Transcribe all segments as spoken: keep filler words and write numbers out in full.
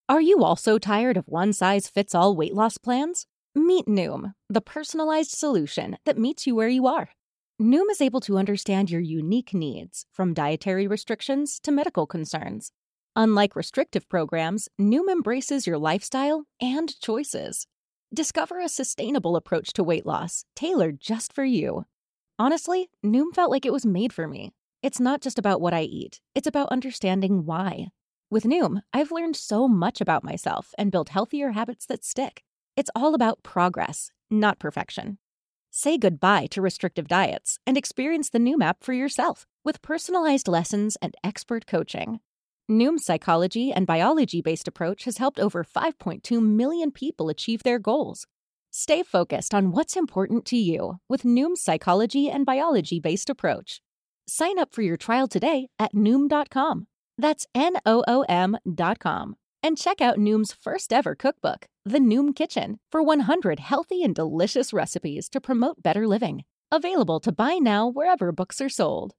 Are you also tired of one-size-fits-all weight loss plans? Meet Noom, the personalized solution that meets you where you are. Noom is able to understand your unique needs, from dietary restrictions to medical concerns. Unlike restrictive programs, Noom embraces your lifestyle and choices. Discover a sustainable approach to weight loss, tailored just for you. Honestly, Noom felt like it was made for me. It's not just about what I eat, it's about understanding why. With Noom, I've learned so much about myself and built healthier habits that stick. It's all about progress, not perfection. Say goodbye to restrictive diets and experience the Noom app for yourself with personalized lessons and expert coaching. Noom's psychology and biology-based approach has helped over five point two million people achieve their goals. Stay focused on what's important to you with Noom's psychology and biology-based approach. Sign up for your trial today at Noom dot com. That's N O O M dot com. And check out Noom's first ever cookbook, The Noom Kitchen, for one hundred healthy and delicious recipes to promote better living. Available to buy now wherever books are sold.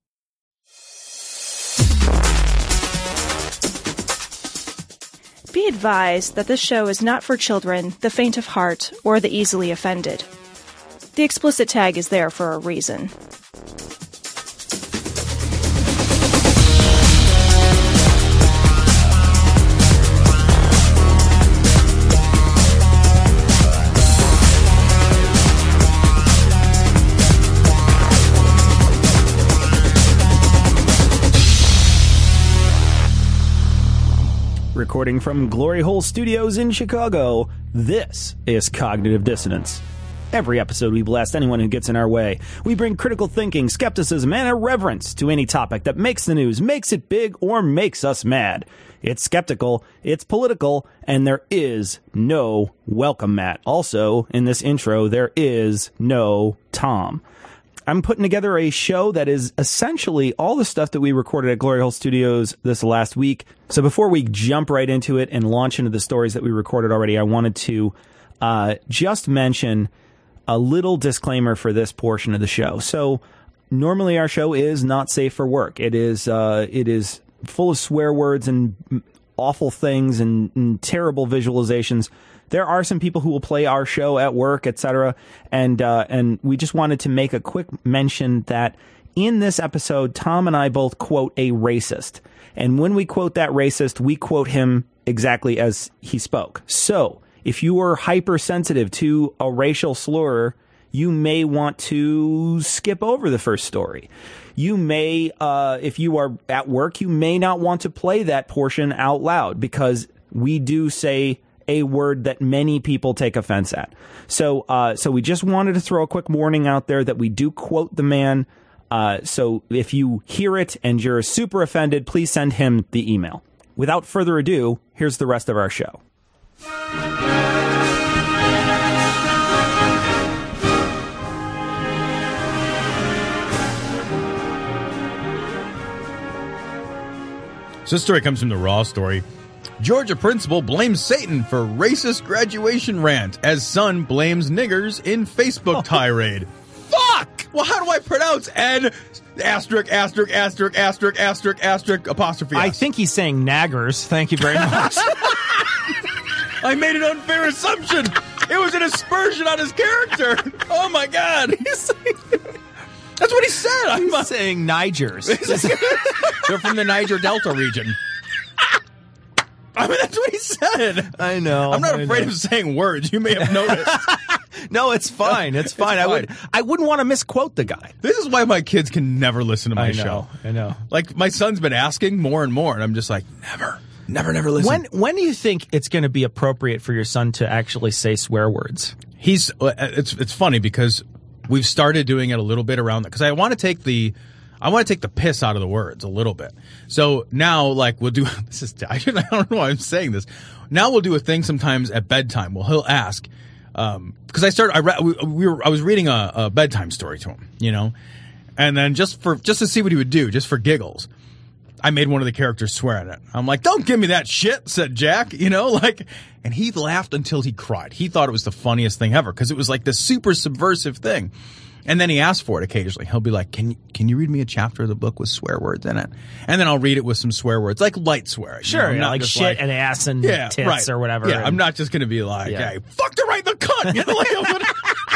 Be advised that this show is not for children, the faint of heart, or the easily offended. The explicit tag is there for a reason. Recording from Glory Hole Studios in Chicago, this is Cognitive Dissonance. Every episode we blast anyone who gets in our way. We bring critical thinking, skepticism, and irreverence to any topic that makes the news, makes it big, or makes us mad. It's skeptical, it's political, and there is no welcome mat. Also, in this intro, there is no Tom. I'm putting together a show that is essentially all the stuff that we recorded at Glory Hole Studios this last week. So before we jump right into it and launch into the stories that we recorded already, I wanted to uh, just mention a little disclaimer for this portion of the show. So normally our show is not safe for work. It is uh, it is full of swear words and awful things and, and terrible visualizations. There are some people who will play our show at work, et cetera, and uh, and we just wanted to make a quick mention that in this episode, Tom and I both quote a racist, and when we quote that racist, we quote him exactly as he spoke. So if you are hypersensitive to a racial slur, you may want to skip over the first story. You may, uh, if you are at work, you may not want to play that portion out loud because we do say a word that many people take offense at. So uh, so we just wanted to throw a quick warning out there that we do quote the man. Uh, so if you hear it and you're super offended, please send him the email. Without further ado, here's the rest of our show. So this story comes from the Raw story. Georgia principal blames Satan for racist graduation rant as son blames niggers in Facebook tirade. Fuck! Well, how do I pronounce N asterisk, asterisk, asterisk, asterisk, asterisk, asterisk, apostrophe S? I think he's saying naggers. Thank you very much. I made an unfair assumption. It was an aspersion on his character. Oh, my God. That's what he said. I'm I'm saying Nigers. They're from the Niger Delta region. I mean, that's what he said. I know. I'm not I afraid know. of saying words. You may have noticed. No, it's fine. It's fine. It's I would. fine. I wouldn't want to misquote the guy. This is why my kids can never listen to my I know, show. I know. Like, my son's been asking more and more, and I'm just like, never, never, never listen. When when do you think it's going to be appropriate for your son to actually say swear words? He's. It's it's funny because we've started doing it a little bit around that because I want to take the. I want to take the piss out of the words a little bit. So now, like, we'll do, this is, I don't know why I'm saying this. Now we'll do a thing sometimes at bedtime. Well, he'll ask, um, cause I started, I, re- we, we were, I was reading a, a bedtime story to him, you know, and then just for, just to see what he would do, just for giggles, I made one of the characters swear at it. I'm like, don't give me that shit, said Jack, you know, like, and he laughed until he cried. He thought it was the funniest thing ever because it was like this super subversive thing. And then he asks for it occasionally. He'll be like, can you, can you read me a chapter of the book with swear words in it? And then I'll read it with some swear words, like light swearing. Sure, you know, yeah, not like just shit like, and ass and yeah, tits right. or whatever. Yeah, and, I'm not just going to be like, Yeah. hey, fuck the right the cunt. You know, like, I'm gonna-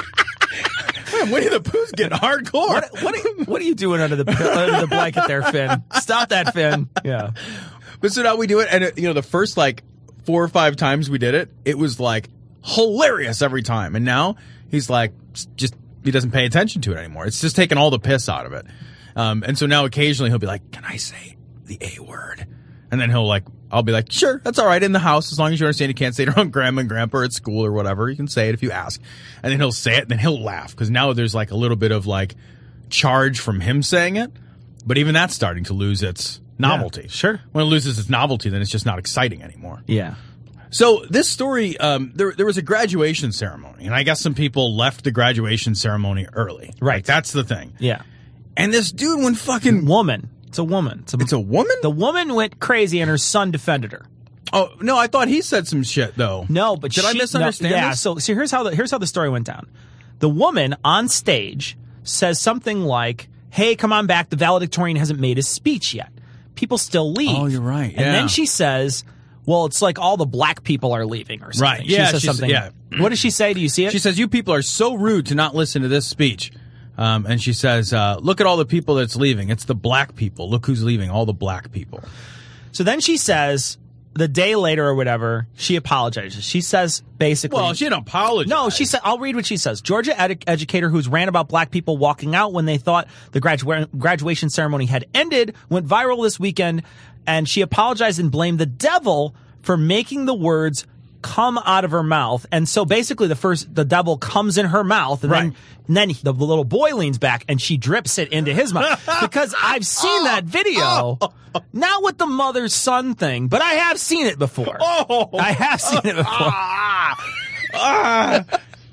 Man, Winnie the Pooh's getting hardcore. What, what, are, what are you doing under the under the blanket there, Finn? Stop that, Finn. Yeah. But so now we do it, and it, you know, the first like four or five times we did it, it was like hilarious every time. And now he's like, just he doesn't pay attention to it anymore. It's just taking all the piss out of it. Um, and so now occasionally he'll be like, "Can I say the A word?" And then he'll like, I'll be like, "Sure, that's all right in the house as long as you understand you can't say it around grandma and grandpa or at school or whatever. You can say it if you ask." And then he'll say it, and then he'll laugh because now there's like a little bit of like charge from him saying it. But even that's starting to lose its novelty. Yeah, sure. When it loses its novelty, then it's just not exciting anymore. Yeah. So this story, um, there there was a graduation ceremony, and I guess some people left the graduation ceremony early. Right. Like, that's the thing. Yeah. And this dude went fucking... Woman. It's a woman. It's a, It's a woman? the woman went crazy and her son defended her. Oh, no, I thought he said some shit, though. No, but Did she, I misunderstand no, Yeah, this? so so here's how the here's how the story went down. The woman on stage says something like, "Hey, come on back. The valedictorian hasn't made his speech yet. People still leave." Oh, you're right, And yeah. then she says, "Well, it's like all the black people are leaving or something." Right, yeah, She says she's- something. yeah. What does she say? Do you see it? She says, "You people are so rude to not listen to this speech." Um, and she says, uh, "Look at all the people that's leaving. It's the black people. Look who's leaving, all the black people." So then she says, the day later or whatever, she apologizes. She says basically... Well, she didn't apologize. No, she said, I'll read what she says. Georgia ed- educator who's ran about black people walking out when they thought the gradua- graduation ceremony had ended went viral this weekend, and she apologized and blamed the devil for making the words come out of her mouth. And so basically the first, the devil comes in her mouth, and Right. then, and then the little boy leans back and she drips it into his mouth. Because I've seen that video, not with the mother-son thing, but I have seen it before. Oh. I have seen it before. Ah, ah,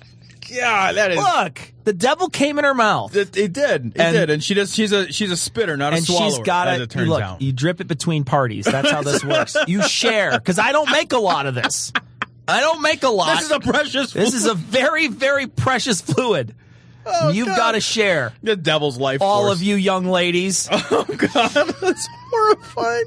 God, that is... Look, the devil came in her mouth. It, it did. It And- did. And she does. She's a she's a spitter, not a And swallower. she's got as it. it turns Look, out. you drip it between parties. That's how this works. You share, because I don't make a lot of this. I don't make a lot. This is a precious. This is a very, very precious fluid. Oh, You've God. got to share. the devil's life. All force. of you young ladies. Oh God, that's horrifying.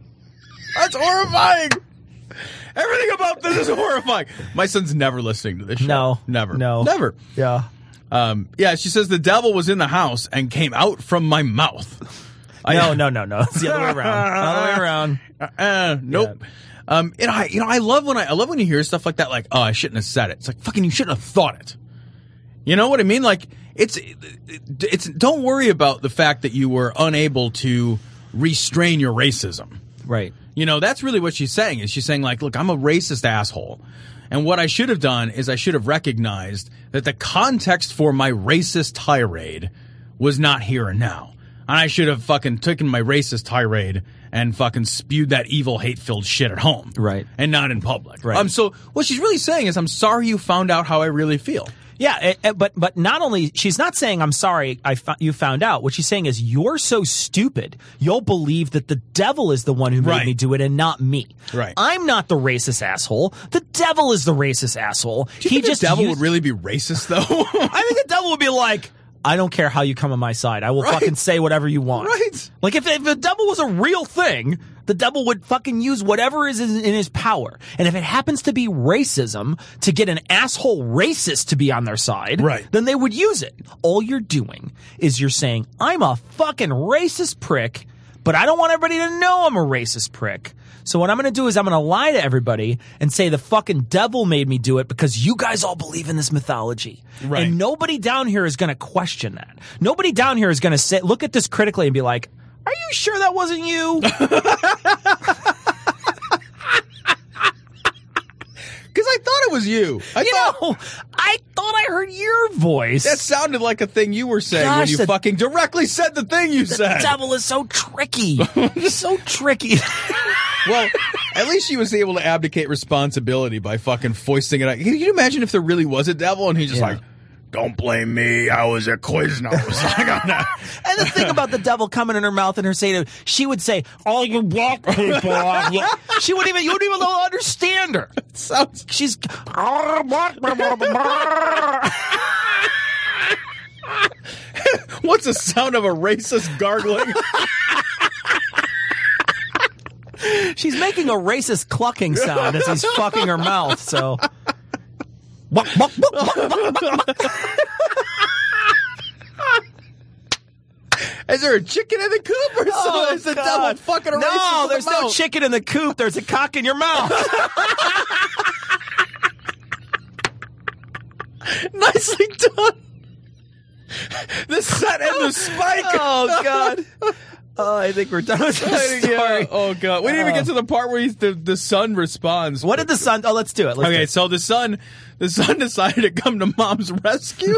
That's horrifying. Everything about this is horrifying. My son's never listening to this show. No. never, No. never. Yeah. Um, yeah, she says the devil was in the house and came out from my mouth. I- No, no, no, no. It's the other way around. Other way around. Uh, nope. Um, and I, you know, I love when I, I love when you hear stuff like that. Like, oh, I shouldn't have said it. It's like, fucking, you shouldn't have thought it. You know what I mean? Like, it's, it's. Don't worry about the fact that you were unable to restrain your racism. Right. You know, that's really what she's saying. Is she's saying like, look, I'm a racist asshole, and what I should have done is I should have recognized that the context for my racist tirade was not here and now. And I should have fucking taken my racist tirade and fucking spewed that evil, hate-filled shit at home. Right. And not in public. Right. Um, so what she's really saying is, I'm sorry you found out how I really feel. Yeah, it, it- but but not only, she's not saying, I'm sorry I fo- you found out. What she's saying is, you're so stupid, you'll believe that the devil is the one who made Right. me do it and not me. Right. I'm not the racist asshole. The devil is the racist asshole. Do you he think just the devil used- would really be racist, though? I think the devil would be like, I don't care how you come on my side. I will Right. fucking say whatever you want. Right. Like, if, if the devil was a real thing, the devil would fucking use whatever is in, in his power. And if it happens to be racism to get an asshole racist to be on their side, Right. then they would use it. All you're doing is you're saying, I'm a fucking racist prick, but I don't want everybody to know I'm a racist prick. So what I'm going to do is I'm going to lie to everybody and say the fucking devil made me do it because you guys all believe in this mythology. Right. And nobody down here is going to question that. Nobody down here is going to say, look at this critically and be like, are you sure that wasn't you? Because I thought it was you. I You thought know, I thought I heard your voice. that sounded like a thing you were saying when Gosh, you the- fucking directly said the thing you the said. devil is so tricky. so tricky. Well, at least she was able to abdicate responsibility by fucking foisting it out. Can you imagine if there really was a devil and he's just Yeah. like, don't blame me, I was a Quiznos. I got that. And the thing about the devil coming in her mouth and her saying, she would say, all you black people. She wouldn't even, you wouldn't even understand her. Sounds She's, What's the sound of a racist gargling? She's making a racist clucking sound as he's fucking her mouth, so. Is there a chicken in the coop or Oh, so? Is the God. devil fucking a No, racist there's no chicken in the coop. There's a cock in your mouth. Nicely done. The set and the spike. Oh, God. Oh, I think we're done with this story. Oh, God. We didn't even get to the part where he's, the, the son responds. What did the son... Oh, let's do it. Let's do Okay, it. so the son, the son decided to come to mom's rescue.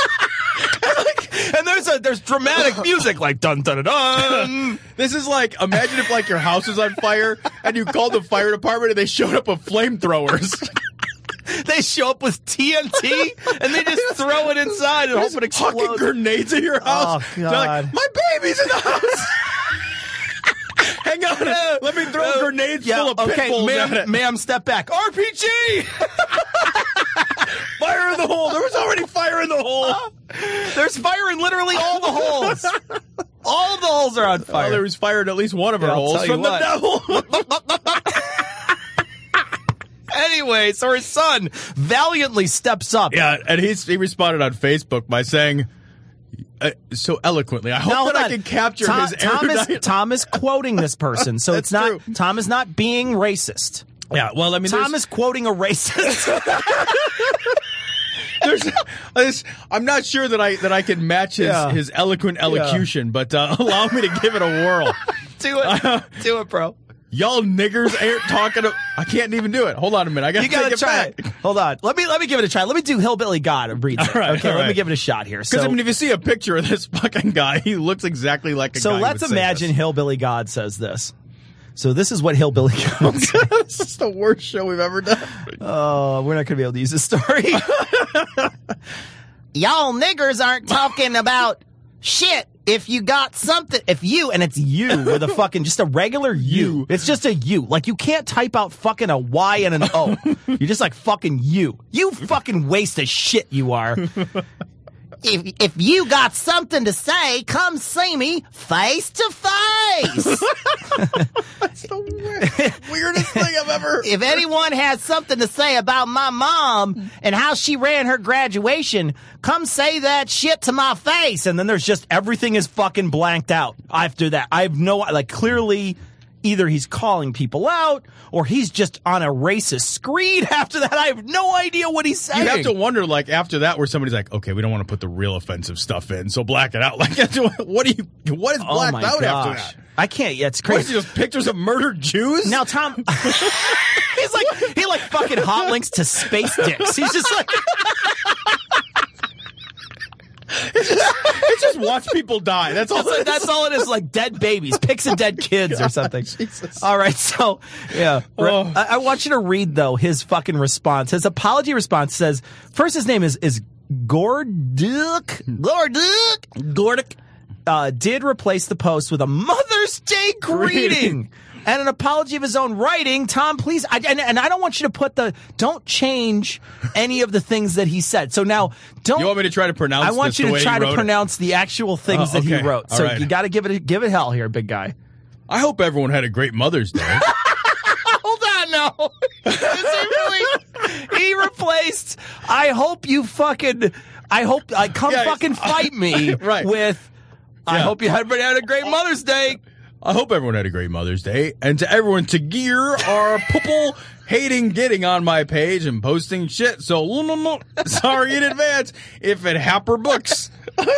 And there's a there's dramatic music like dun dun dun dun. This is like, imagine if like your house was on fire and you called the fire department and they showed up with flamethrowers. They show up with T N T and they just throw it inside and hope it Fucking explodes. grenades at your house. Oh, They're God. like, my baby's in the house. Hang on, let me throw Uh, grenades yeah, full of pit okay, bulls ma'am, at it. ma'am, step back. R P G. Fire in the hole. There was already fire in the hole. There's fire in literally all the holes. All the holes are on Oh, fire. there was fire in at least one of her Yeah, I'll holes tell you from the what. devil. Anyway, so her son valiantly steps up. Yeah, and he's, he responded on Facebook by saying, uh, so eloquently, I hope Now, that hold I on. can capture Tom, his Tom is, erudite... Tom is quoting this person, so it's That's not true. Tom is not being racist. Yeah, well, I mean, Tom there's, is quoting a racist. there's, there's, I'm not sure that I that I can match his, Yeah. his eloquent elocution, but uh, allow me to give it a whirl. Do it. Do it, bro. Y'all niggers ain't talking to... I can't even do it. Hold on a minute. I gotta You gotta take it try back. it. Hold on. Let me let me give it a try. Let me do Hillbilly God and read it. All right, okay, all let me right. give it a shot here. Because, So, I mean, if you see a picture of this fucking guy, he looks exactly like a so guy who let's would say imagine this. Hillbilly God says this. So this is what Hillbilly God says. This is the worst show we've ever done. Oh, we're not going to be able to use this story. Y'all niggers aren't talking about shit. If you got something, if you, and it's you with a fucking, just a regular you. It's just a you. Like, you can't type out fucking a Y and an O. You're just like fucking you. You fucking waste of shit you are. If, if you got something to say, come see me face to face. That's the weird, weirdest thing I've ever If anyone has something to say about my mom and how she ran her graduation, come say that shit to my face. And then there's just everything is fucking blanked out after that. I have no, like, clearly either he's calling people out or he's just on a racist screed after that. I have no idea what he's saying. You have to wonder, like, after that, where somebody's like, okay, we don't want to put the real offensive stuff in, so black it out. Like, what do you, what is Oh blacked my out gosh. after that? I can't. Yeah, it's What is crazy. it, just pictures of murdered Jews? Now, Tom, he's like, he like fucking hot links to space dicks. He's just like, it's just watch people die. That's all. That's, it is. that's all it is, like dead babies, pics of dead kids or something. Jesus. All right, so, yeah. Oh. I, I want you to read, though, his fucking response. His apology response says, first his name is, is Gorduk. Gorduk. Gorduk. Uh, did replace the post with a Mother's Day greeting. And an apology of his own writing. Tom, please, I, and, and I don't want you to put the, don't change any of the things that he said. So now, don't. You want me to try to pronounce I want this you the to way try he to wrote it? pronounce the actual things Oh, that he okay. wrote. All So right. you got to give it a, give it hell here, big guy. I hope everyone had a great Mother's Day. Hold on, no. Is he really? He replaced. I hope you fucking. I hope I come Yeah, fucking fight me right. with. I Yeah. hope you had had a great Mother's Day. I hope everyone had a great Mother's Day. And to everyone to gear our poople hating getting on my page and posting shit. So, sorry in advance if it happer books.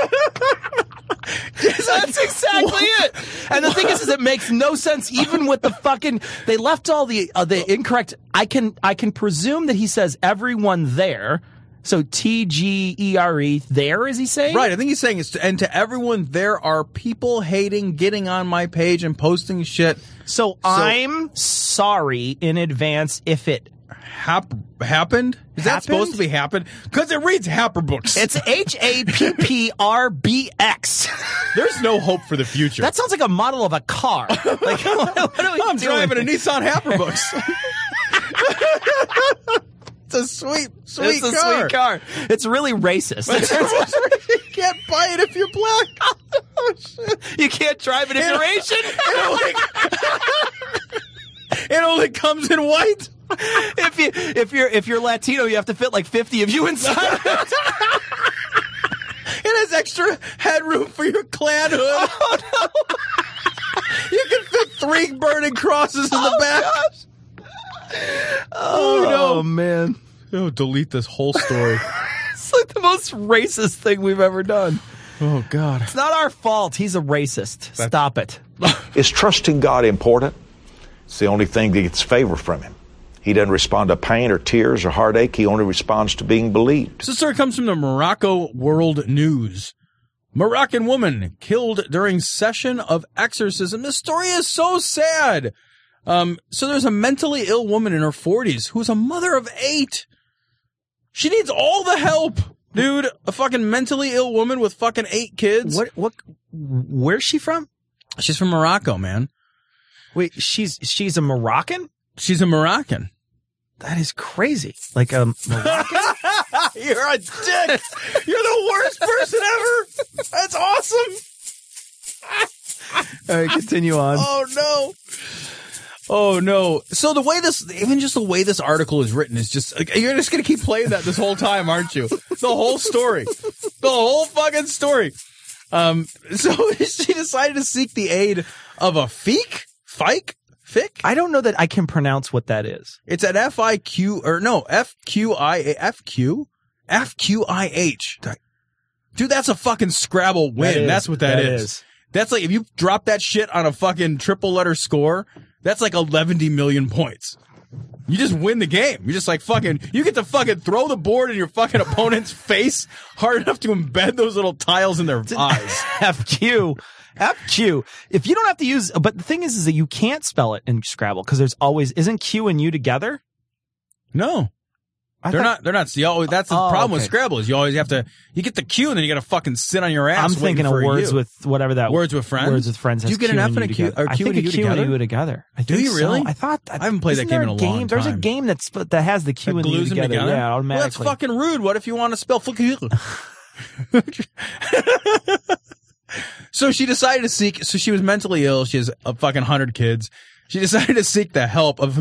That's exactly it. And the thing is, is it makes no sense even with the fucking. They left all the uh, the incorrect. I can I can presume that he says everyone there. So T G E R E there, is he saying? Right, I think he's saying it's to, and to everyone, there are people hating getting on my page and posting shit. So, I'm sorry in advance if it. Hap- happened? Is that Happened? supposed to be happened? Because it reads happer books. It's H A P P R B X. There's no hope for the future. That sounds like a model of a car. Like, what, what are we I'm doing? driving a Nissan Happer books. It's a sweet, sweet it's a car. sweet car. It's really racist. You can't buy it if you're black. Oh, shit. You can't drive it if you're Asian. It only, it only comes in white. If you if you're if you're Latino, you have to fit like fifty of you inside. It has extra headroom for your Klan hood. Oh, no. You can fit three burning crosses in the Oh, back. gosh. Oh, no. Oh, man. Oh, delete this whole story. It's like the most racist thing we've ever done. Oh, God. It's not our fault. He's a racist. Stop it. Is trusting God important? It's the only thing that gets favor from him. He doesn't respond to pain or tears or heartache. He only responds to being believed. This story comes from the Morocco World News. Moroccan woman killed during session of exorcism. This story is so sad. Um, so there's a mentally ill woman in her forties who's a mother of eight. She needs all the help, dude. A fucking mentally ill woman with fucking eight kids. What? What? Where's she from? She's from Morocco, man. Wait, she's she's a Moroccan? She's a Moroccan. That is crazy. Like a Moroccan? You're a dick. You're the worst person ever. That's awesome. All right, continue on. Oh, no. Oh, no. So the way this, even just the way this article is written is just, like, you're just going to keep playing that this whole time, aren't you? The whole story. The whole fucking story. Um, so she decided to seek the aid of a Fiq? Fiq? Fiq? I don't know that I can pronounce what that is. It's at F I Q, or no, F Q I A, F Q? F Q I H. Dude, that's a fucking Scrabble win. That is, that's what that, that is. is. That's like, if you drop that shit on a fucking triple letter score, that's like eleven million points. You just win the game. You're just like fucking, you get to fucking throw the board in your fucking opponent's face hard enough to embed those little tiles in their eyes. F Q. F Q. If you don't have to use, but the thing is, is that you can't spell it in Scrabble because there's always, isn't Q and U together? No. I they're thought, not, they're not, you always, that's the Oh, problem with okay. Scrabble is you always have to, you get the Q and then you gotta fucking sit on your ass. I'm thinking of waiting for a words U. with whatever that. Words with friends? Words with friends. Do you has get an Q F and and a U Q- together. or I Q think and a U Q and a together? U together. I Do think you really? so. I thought, I haven't played that isn't game there in a game? long There's a time. game that's, that has the Q That and U glues them together. together? Yeah, Well, that's automatically. fucking rude. What if you want to spell fuck you? So she decided to seek, so she was mentally ill. She has a fucking hundred kids. She decided to seek the help of,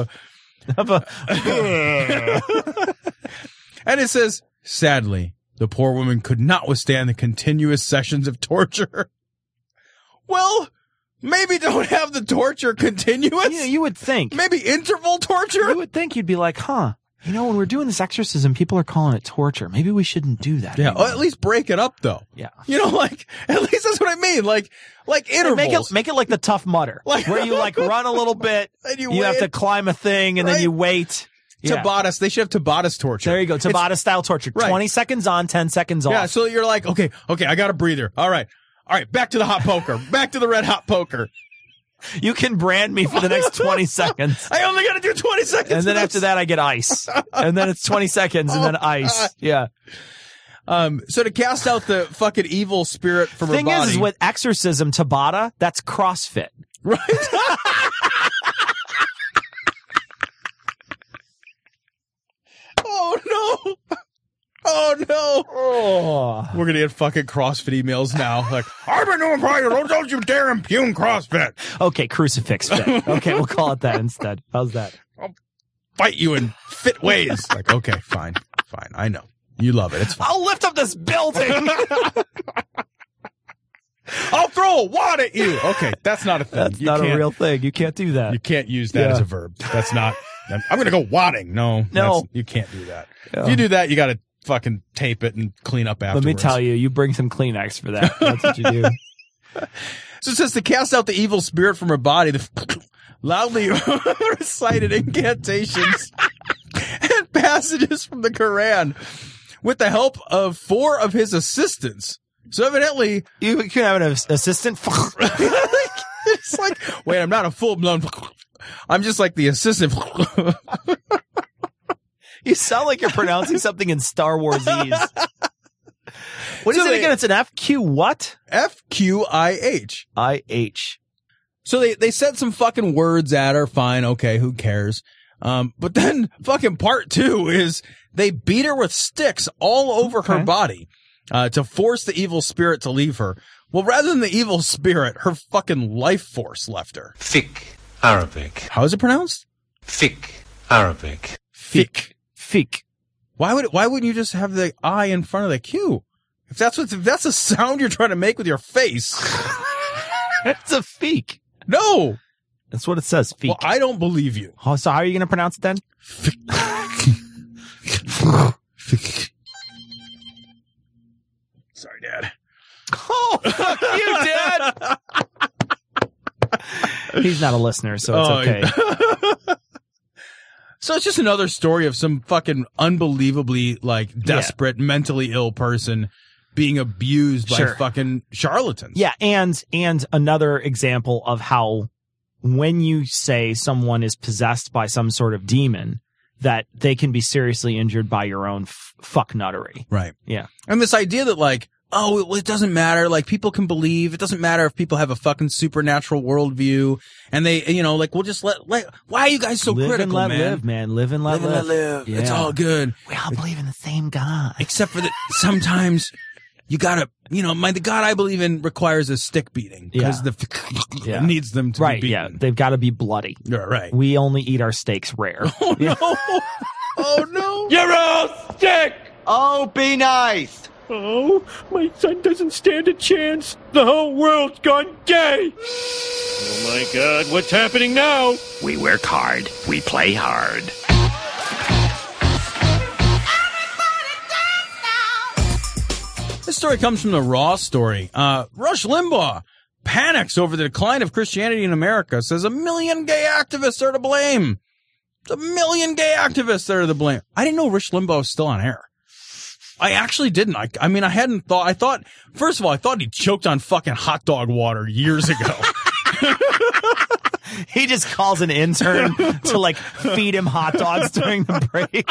and it says, sadly, the poor woman could not withstand the continuous sessions of torture. Well, maybe don't have the torture continuous. You know, you would think. Maybe interval torture. You would think you'd be like, huh, you know, when we're doing this exorcism, people are calling it torture. Maybe we shouldn't do that. Yeah, anymore. or at least break it up, though. Yeah. You know, like, at least that's what I mean. Like, like intervals. Make it, make it like the Tough Mudder, Like- where you like run a little bit, And you you have wait. to climb a thing, and then Right. you wait. Yeah. Tabatas. They should have Tabatas torture. There you go, It's- Tabata style torture. Right. twenty seconds on, ten seconds off. Yeah, so you're like, okay, okay, I got a breather. All right. All right, back to the hot poker. Back to the red hot poker. You can brand me for the next twenty seconds. I only got to do twenty seconds. And then of after this. that, I get ice. And then it's twenty seconds and then Oh, ice. God. Yeah. Um, so to cast out the fucking evil spirit from Thing her body. is, is with exorcism, Tabata, that's CrossFit. Right? Oh, no. Oh, no. Oh. We're going to get fucking CrossFit emails now. Like, I've been doing CrossFit. Don't, don't you dare impugn CrossFit. Okay, crucifix fit. Okay, we'll call it that instead. How's that? Fight you in fit ways. Like, okay, fine. Fine. I know. You love it. It's fine. I'll lift up this building. I'll throw a wad at you. Okay, that's not a thing. That's You not a can't- real thing. You can't do that. You can't use that Yeah. as a verb. That's not. I'm, I'm going to go wadding. No, No. that's- you can't do that. Yeah. If you do that, you got to fucking tape it and clean up Let afterwards. me tell you, you bring some Kleenex for that. That's what you do. So it says to cast out the evil spirit from her body, the loudly recited incantations and passages from the Quran with the help of four of his assistants. So evidently, You can have an ass- assistant. it's like, wait, I'm not a full blown. I'm just like the assistant. You sound like you're pronouncing something in Star Wars-ese. What is So it they- again? It's an F Q what? F Q I H. I H. So they, they said some fucking words at her. Fine. Okay. Who cares? Um, but then fucking part two is they beat her with sticks all over Okay. her body, uh, to force the evil spirit to leave her. Well, rather than the evil spirit, her fucking life force left her. Fiqh, Arabic. How is it pronounced? Fiqh, Arabic. Fiqh. Fiqh. Why would, why wouldn't you just have the I in front of the Q? If that's what, if that's the sound you're trying to make with your face. It's a fiqh. No. That's what it says. Fiqh. Well, I don't believe you. Oh, so how are you going to pronounce it then? Sorry, Dad. Oh, fuck you, Dad. He's not a listener, so it's Oh, okay. So it's just another story of some fucking unbelievably like desperate, mentally ill person being abused by Sure. fucking charlatans. Yeah, and and another example of how when you say someone is possessed by some sort of demon, that they can be seriously injured by your own f- fucknuttery. Right. Yeah. And this idea that like, oh, it, it doesn't matter. Like people can believe. It doesn't matter if people have a fucking supernatural worldview and they, you know, like we'll just let, let why are you guys so live critical, and let man? live, man. Live and let Live and live. let live. Yeah. It's all good. We all believe in the same God. Except for that sometimes you gotta, you know, my, the God I believe in requires a stick beating because Yeah. the Yeah. needs them to Right, be yeah. beaten. They've got to be bloody. Yeah, right. We only eat our steaks rare. Oh no. Oh no. You're all sick! Oh, be nice. Oh, my son doesn't stand a chance. The whole world's gone gay. Oh my God, what's happening now? We work hard. We play hard. This story comes from the Raw story. Uh, Rush Limbaugh panics over the decline of Christianity in America, says a million gay activists are to blame. It's a million gay activists that are to blame. I didn't know Rush Limbaugh was still on air. I actually didn't. I, I mean, I hadn't thought, I thought, first of all, I thought he choked on fucking hot dog water years ago. He just calls an intern to like feed him hot dogs during the break.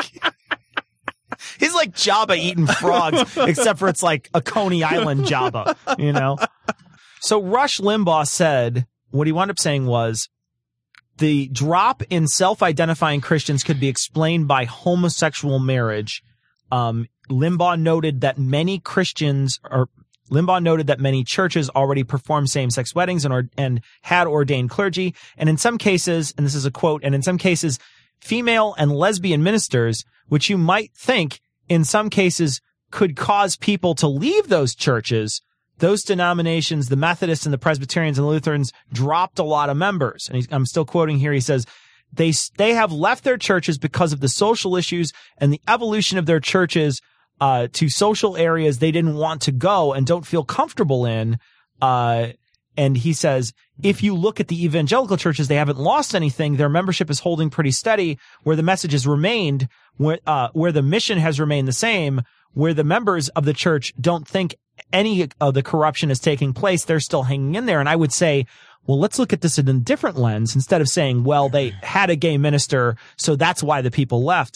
He's like Jabba eating frogs, except for it's like a Coney Island Jabba, you know? So Rush Limbaugh said, what he wound up saying was, the drop in self-identifying Christians could be explained by homosexual marriage. Um, Limbaugh noted that many Christians or Limbaugh noted that many churches already perform same-sex weddings and, or, and had ordained clergy. And in some cases, and this is a quote, and in some cases, female and lesbian ministers, which you might think in some cases could cause people to leave those churches. Those denominations, the Methodists and the Presbyterians and the Lutherans, dropped a lot of members. And he's, I'm still quoting here. He says, they, they have left their churches because of the social issues and the evolution of their churches, uh, to social areas they didn't want to go and don't feel comfortable in. Uh, and he says, if you look at the evangelical churches, they haven't lost anything. Their membership is holding pretty steady, where the message has remained, where, uh, where the mission has remained the same, where the members of the church don't think any of the corruption is taking place. They're still hanging in there. And I would say, well, let's look at this in a different lens. Instead of saying, well, they had a gay minister, so that's why the people left.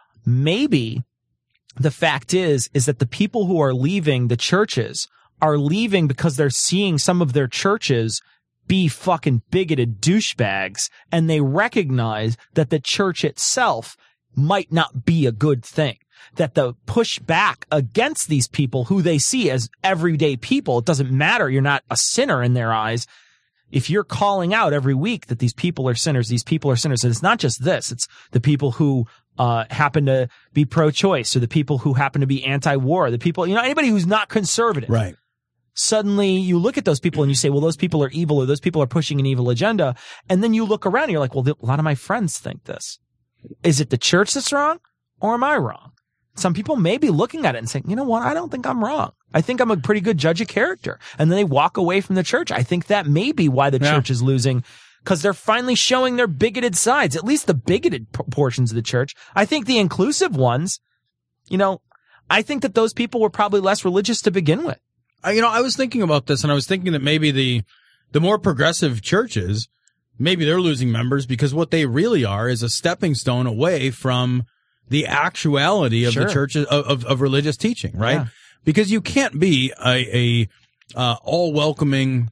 Maybe the fact is, is that the people who are leaving the churches are leaving because they're seeing some of their churches be fucking bigoted douchebags, and they recognize that the church itself might not be a good thing. That the pushback against these people who they see as everyday people, it doesn't matter. You're not a sinner in their eyes. If you're calling out every week that these people are sinners, these people are sinners, and it's not just this, it's the people who uh happen to be pro-choice, or the people who happen to be anti-war, the people, you know, anybody who's not conservative. Right. Suddenly you look at those people and you say, well, those people are evil, or those people are pushing an evil agenda. And then you look around and you're like, well, a lot of my friends think this. Is it the church that's wrong, or am I wrong? Some people may be looking at it and saying, you know what? I don't think I'm wrong. I think I'm a pretty good judge of character. And then they walk away from the church. I think that may be why the Yeah. church is losing, because they're finally showing their bigoted sides, at least the bigoted p- portions of the church. I think the inclusive ones, you know, I think that those people were probably less religious to begin with. I, you know, I was thinking about this, and I was thinking that maybe the the more progressive churches, maybe they're losing members because what they really are is a stepping stone away from the actuality of Sure. the church of, of, of religious teaching, right? Yeah. Because you can't be a, a uh, all welcoming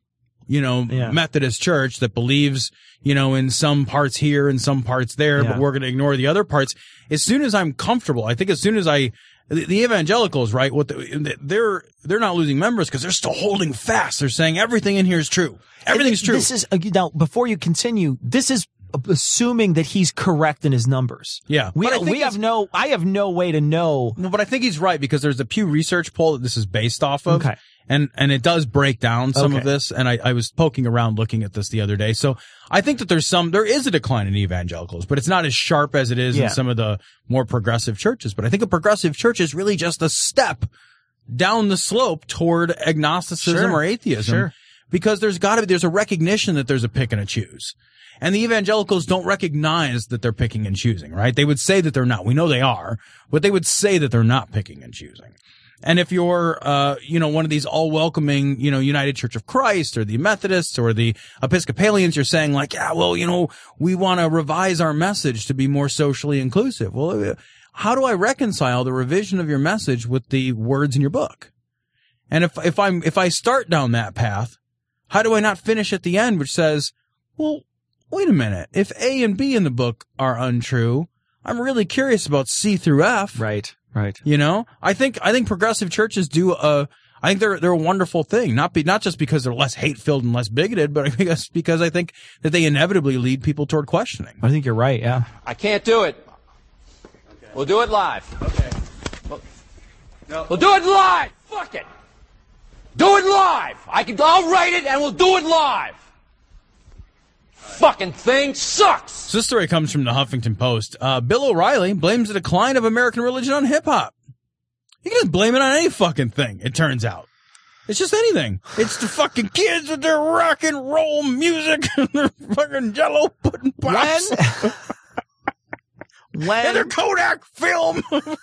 you know, Yeah. Methodist church that believes, you know, in some parts here and some parts there, Yeah. but we're going to ignore the other parts. As soon as I'm comfortable, I think as soon as I, the, the evangelicals, right? What the, they're, they're not losing members because they're still holding fast. They're saying everything in here is true. Everything's true. This is, uh, now, before you continue, this is assuming that he's correct in his numbers. Yeah. We, But I think we have it's- no, I have no way to know. Well, but I think he's right because there's a Pew Research poll that this is based off of. Okay. And, and it does break down some Okay. of this. And I, I was poking around looking at this the other day. So I think that there's some, there is a decline in evangelicals, but it's not as sharp as it is Yeah. in some of the more progressive churches. But I think a progressive church is really just a step down the slope toward agnosticism Sure. or atheism. Sure. Because there's gotta be, there's a recognition that there's a pick and a choose. And the evangelicals don't recognize that they're picking and choosing, right? They would say that they're not. We know they are, but they would say that they're not picking and choosing. And if you're, uh, you know, one of these all welcoming, you know, United Church of Christ or the Methodists or the Episcopalians, you're saying like, yeah, well, you know, we want to revise our message to be more socially inclusive. Well, how do I reconcile the revision of your message with the words in your book? And if, if I'm, if I start down that path, how do I not finish at the end, which says, well, wait a minute. If A and B in the book are untrue, I'm really curious about C through F. Right, right. You know, I think, I think progressive churches do a, I think they're, they're a wonderful thing. Not be, not just because they're less hate filled and less bigoted, but because, because I think that they inevitably lead people toward questioning. I think you're right. Yeah. I can't do it. Okay. We'll do it live. Okay. We'll, no. we'll do it live. Fuck it. Do it live. I can, I'll write it and we'll do it live. Fucking thing sucks. So this story comes from the Huffington Post. Uh, Bill O'Reilly blames the decline of American religion on hip hop. You can just blame it on any fucking thing, it turns out. It's just anything. It's the fucking kids with their rock and roll music and their fucking Jello pudding pops. When? when? And their Kodak film.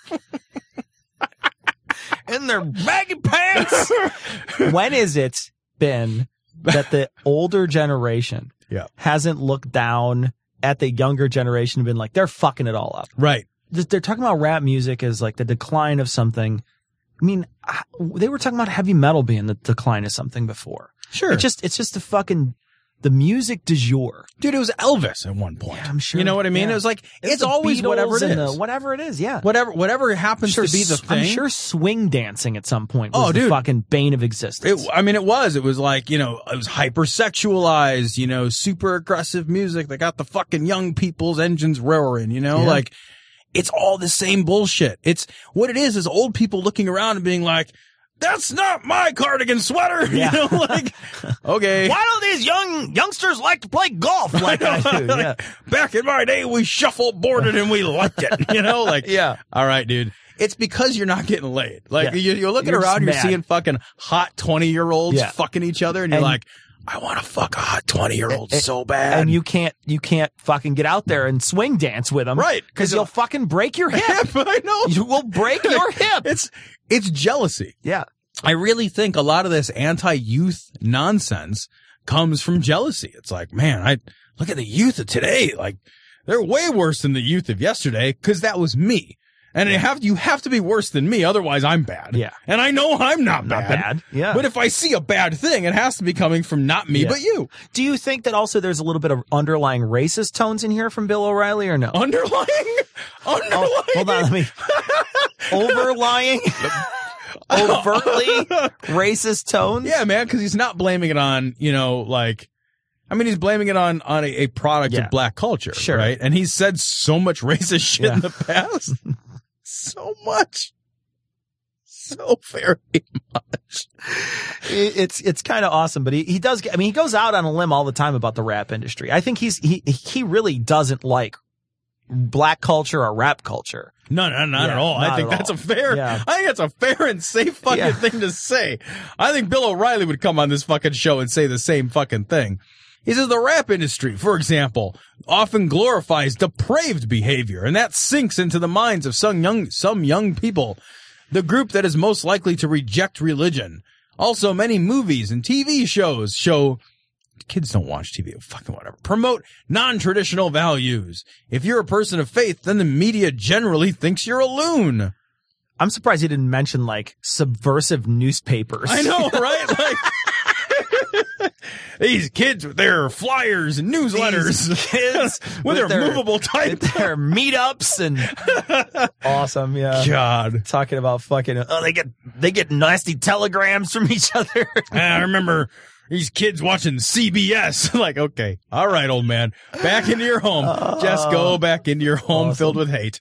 In their baggy pants. When is it been that the older generation yeah. hasn't looked down at the younger generation and been like, they're fucking it all up? Right. They're talking about rap music as like the decline of something. I mean, they were talking about heavy metal being the decline of something before. Sure. It's just, it's just the fucking, the music du jour. Dude, it was Elvis at one point. Yeah, I'm sure. You know what I mean? Yeah. It was like, it's, it's always Beatles whatever it is. The, whatever it is, yeah. Whatever, whatever happens sure, to be the thing. I'm sure swing dancing at some point was oh, the dude. fucking bane of existence. It, I mean, it was. It was like, you know, it was hypersexualized, you know, super aggressive music that got the fucking young people's engines roaring, you know? Yeah. Like, it's all the same bullshit. It's, what it is is old people looking around and being like, that's not my cardigan sweater. Yeah. You know, like, okay. Why don't these young youngsters like to play golf like I do? Yeah. Back in my day, we shuffleboarded and we liked it. You know, like, yeah. All right, dude. It's because you're not getting laid. Like, Yeah. you, you're looking You're around, just you're mad. seeing fucking hot twenty-year-olds Yeah. fucking each other, and you're And- like, I want to fuck a hot twenty-year-old And- so bad. And you can't, you can't fucking get out there and swing dance with them. Right. Cause you'll fucking break your hip. I know. You will break your hip. It's, it's jealousy. Yeah. I really think a lot of this anti-youth nonsense comes from jealousy. It's like, man, I look at the youth of today. Like, they're way worse than the youth of yesterday because that was me. And you have, you have to be worse than me. Otherwise, I'm bad. Yeah. And I know I'm not, Not bad. bad. Yeah. But if I see a bad thing, it has to be coming from not me, Yeah. but you. Do you think that also there's a little bit of underlying racist tones in here from Bill O'Reilly or no? Underlying? Underlying? Oh, hold on, let me. Overlying? Overtly racist tones? Yeah, man, because he's not blaming it on, you know, like, I mean, he's blaming it on, on a, a product Yeah. of black culture, Sure. right? And he's said so much racist shit Yeah. in the past. So much. So very much. It- It's it's kind of awesome, but he, he does. I mean, he goes out on a limb all the time about the rap industry. I think he's he he really doesn't like black culture or rap culture. No, no, not Yeah, at all. I not think at that's all. a fair, Yeah. I think that's a fair and safe fucking Yeah. thing to say. I think Bill O'Reilly would come on this fucking show and say the same fucking thing. He says the rap industry, for example, often glorifies depraved behavior, and that sinks into the minds of some young, some young people, the group that is most likely to reject religion. Also, many movies and T V shows show kids don't watch T V, fucking whatever. Promote non-traditional values. If you're a person of faith, then the media generally thinks you're a loon. I'm surprised he didn't mention like subversive newspapers. I know, right? Like, These kids with their flyers and newsletters. These kids with, with their, their movable type. With their meetups and awesome, yeah. God. Talking about fucking, oh, they get, they get nasty telegrams from each other. I remember these kids watching C B S. Like, okay, all right, old man, back into your home. Uh, Just go back into your home awesome. Filled with hate.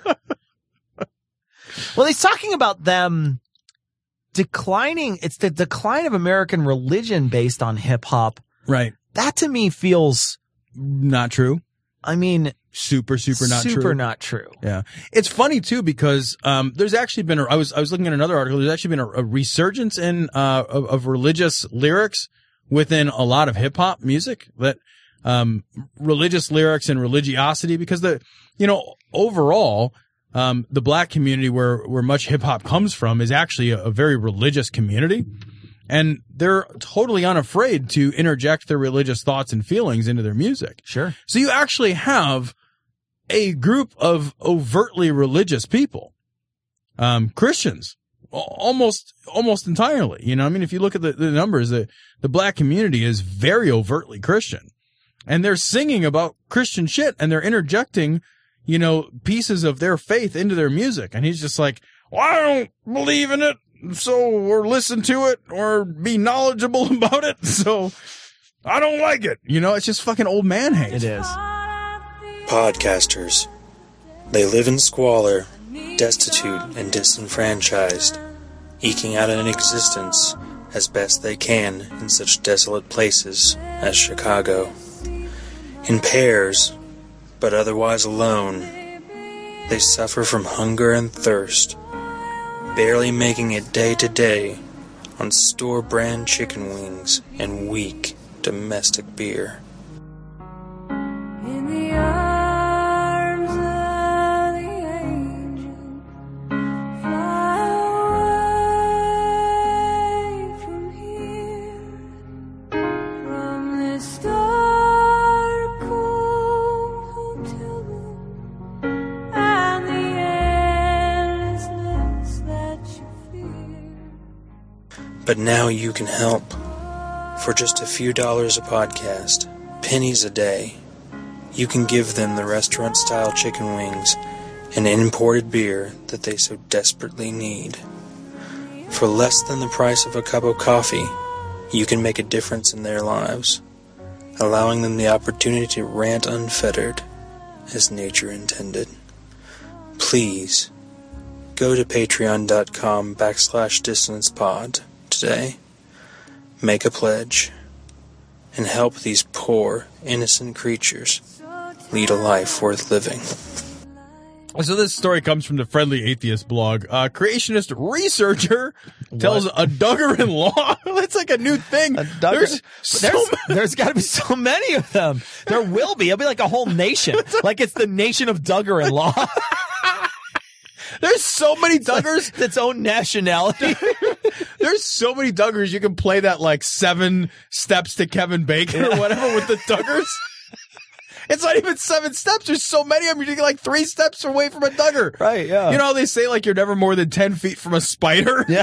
Well, he's talking about them declining. It's the decline of American religion based on hip hop. Right. That to me feels not true. I mean, super, super not super true. Super not true. Yeah. It's funny too, because, um, there's actually been, a, I was, I was looking at another article. There's actually been a, a resurgence in, uh, of, of religious lyrics within a lot of hip hop music that, um, religious lyrics and religiosity, because the, you know, overall, Um, the black community where, where much hip hop comes from is actually a, a very religious community, and they're totally unafraid to interject their religious thoughts and feelings into their music. Sure. So you actually have a group of overtly religious people, um, Christians, almost, almost entirely. You know, I mean, if you look at the, the numbers, the, the black community is very overtly Christian, and they're singing about Christian shit, and they're interjecting, you know, pieces of their faith into their music. And he's just like, well, I don't believe in it, so, or listen to it, or be knowledgeable about it, so I don't like it. You know, it's just fucking old man hate. It is. Podcasters. They live in squalor, destitute and disenfranchised, eking out an existence as best they can in such desolate places as Chicago. In pairs, but otherwise alone, they suffer from hunger and thirst, barely making it day to day on store-brand chicken wings and weak domestic beer. In the arms of the angel, fly away from here, from this dark, cold hotel room, and the endlessness that you fear. But now you can help. For just a few dollars a podcast, pennies a day, you can give them the restaurant-style chicken wings and imported beer that they so desperately need. For less than the price of a cup of coffee, you can make a difference in their lives, allowing them the opportunity to rant unfettered, as nature intended. Please, go to patreon.com backslash dissonancepod today, make a pledge, and help these poor, innocent creatures lead a life worth living. So this story comes from the Friendly Atheist blog. Uh, creationist researcher tells what? a Duggar-in-law. That's like a new thing. A Duggar- there's so there's, there's got to be so many of them. There will be. It'll be like a whole nation. Like it's the nation of Duggar-in-law. There's so many Duggars. It's its own nationality. There's so many Duggars. You can play that like seven steps to Kevin Bacon or whatever with the Duggars. It's not even seven steps. There's so many of them. You're like three steps away from a Duggar. Right, yeah. You know how they say like you're never more than ten feet from a spider? Yeah.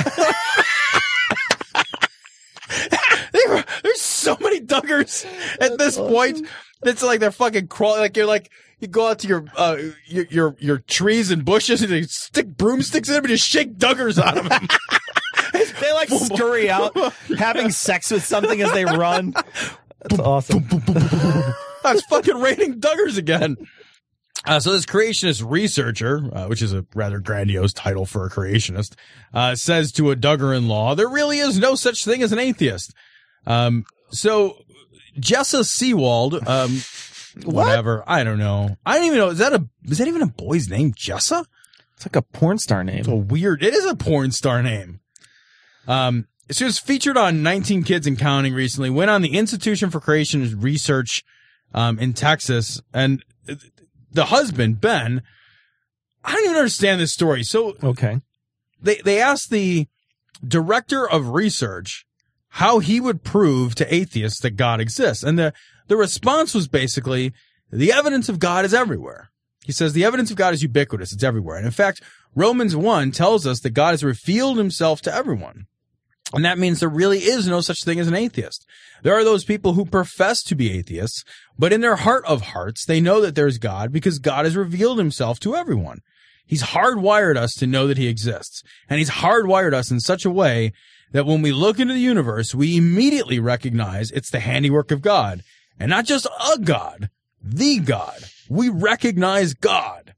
There's so many Duggars at this awesome. point. It's like they're fucking crawling. Like you're like, you go out to your, uh, your, your, your trees and bushes and you stick broomsticks in them and just shake Duggars out of them. They like scurry out, having sex with something as they run. That's awesome. That's fucking raining Duggars again. Uh, so this creationist researcher, uh, which is a rather grandiose title for a creationist, uh, says to a Duggar-in-law, there really is no such thing as an atheist. Um, so Jessa Seawald, um, whatever, I don't know. I don't even know. Is that a, is that even a boy's name? Jessa? It's like a porn star name. It's a weird, it is a porn star name. Um, she was featured on nineteen Kids and Counting recently, went on the Institution for Creation Research, um, in Texas, and the husband, Ben, I don't even understand this story. So, okay. They, they asked the director of research how he would prove to atheists that God exists. And the, the response was basically, the evidence of God is everywhere. He says the evidence of God is ubiquitous. It's everywhere. And in fact, Romans one tells us that God has revealed himself to everyone. And that means there really is no such thing as an atheist. There are those people who profess to be atheists, but in their heart of hearts, they know that there's God because God has revealed himself to everyone. He's hardwired us to know that he exists. And he's hardwired us in such a way that when we look into the universe, we immediately recognize it's the handiwork of God. And not just a God, the God. We recognize God.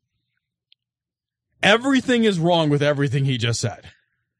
Everything is wrong with everything he just said.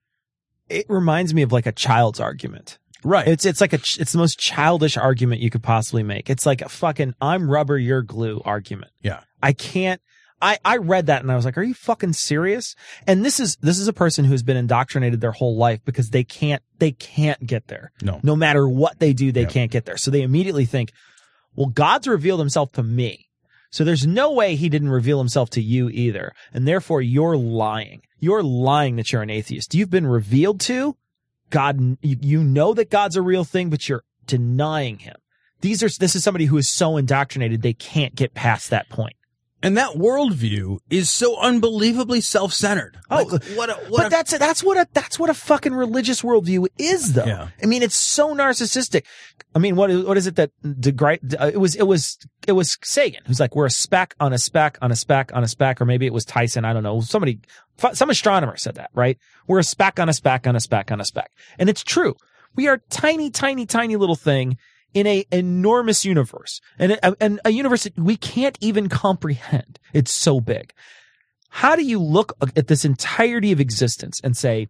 It reminds me of like a child's argument. Right. It's it's like a ch- it's the most childish argument you could possibly make. It's like a fucking I'm rubber, you're glue argument. Yeah. I can't I, I read that and I was like, are you fucking serious? And this is this is a person who's been indoctrinated their whole life because they can't they can't get there. No. No matter what they do, they Yeah. can't get there. So they immediately think, well, God's revealed himself to me. So there's no way he didn't reveal himself to you either. And therefore you're lying. You're lying that you're an atheist. You've been revealed to God. You, you know that God's a real thing, but you're denying him. These are, this is somebody who is so indoctrinated they can't get past that point. And that worldview is so unbelievably self-centered. Oh, Like, what a, what but a, that's that's what a that's what a fucking religious worldview is, though. Yeah. I mean, it's so narcissistic. I mean, what what is it that DeGray? Uh, it was it was it was Sagan who's like, we're a speck on a speck on a speck on a speck, or maybe it was Tyson. I don't know. Somebody, some astronomer said that, right? We're a speck on a speck on a speck on a speck, and it's true. We are a tiny, tiny, tiny little thing in a enormous universe, and a, and a universe that we can't even comprehend. It's so big. How do you look at this entirety of existence and say,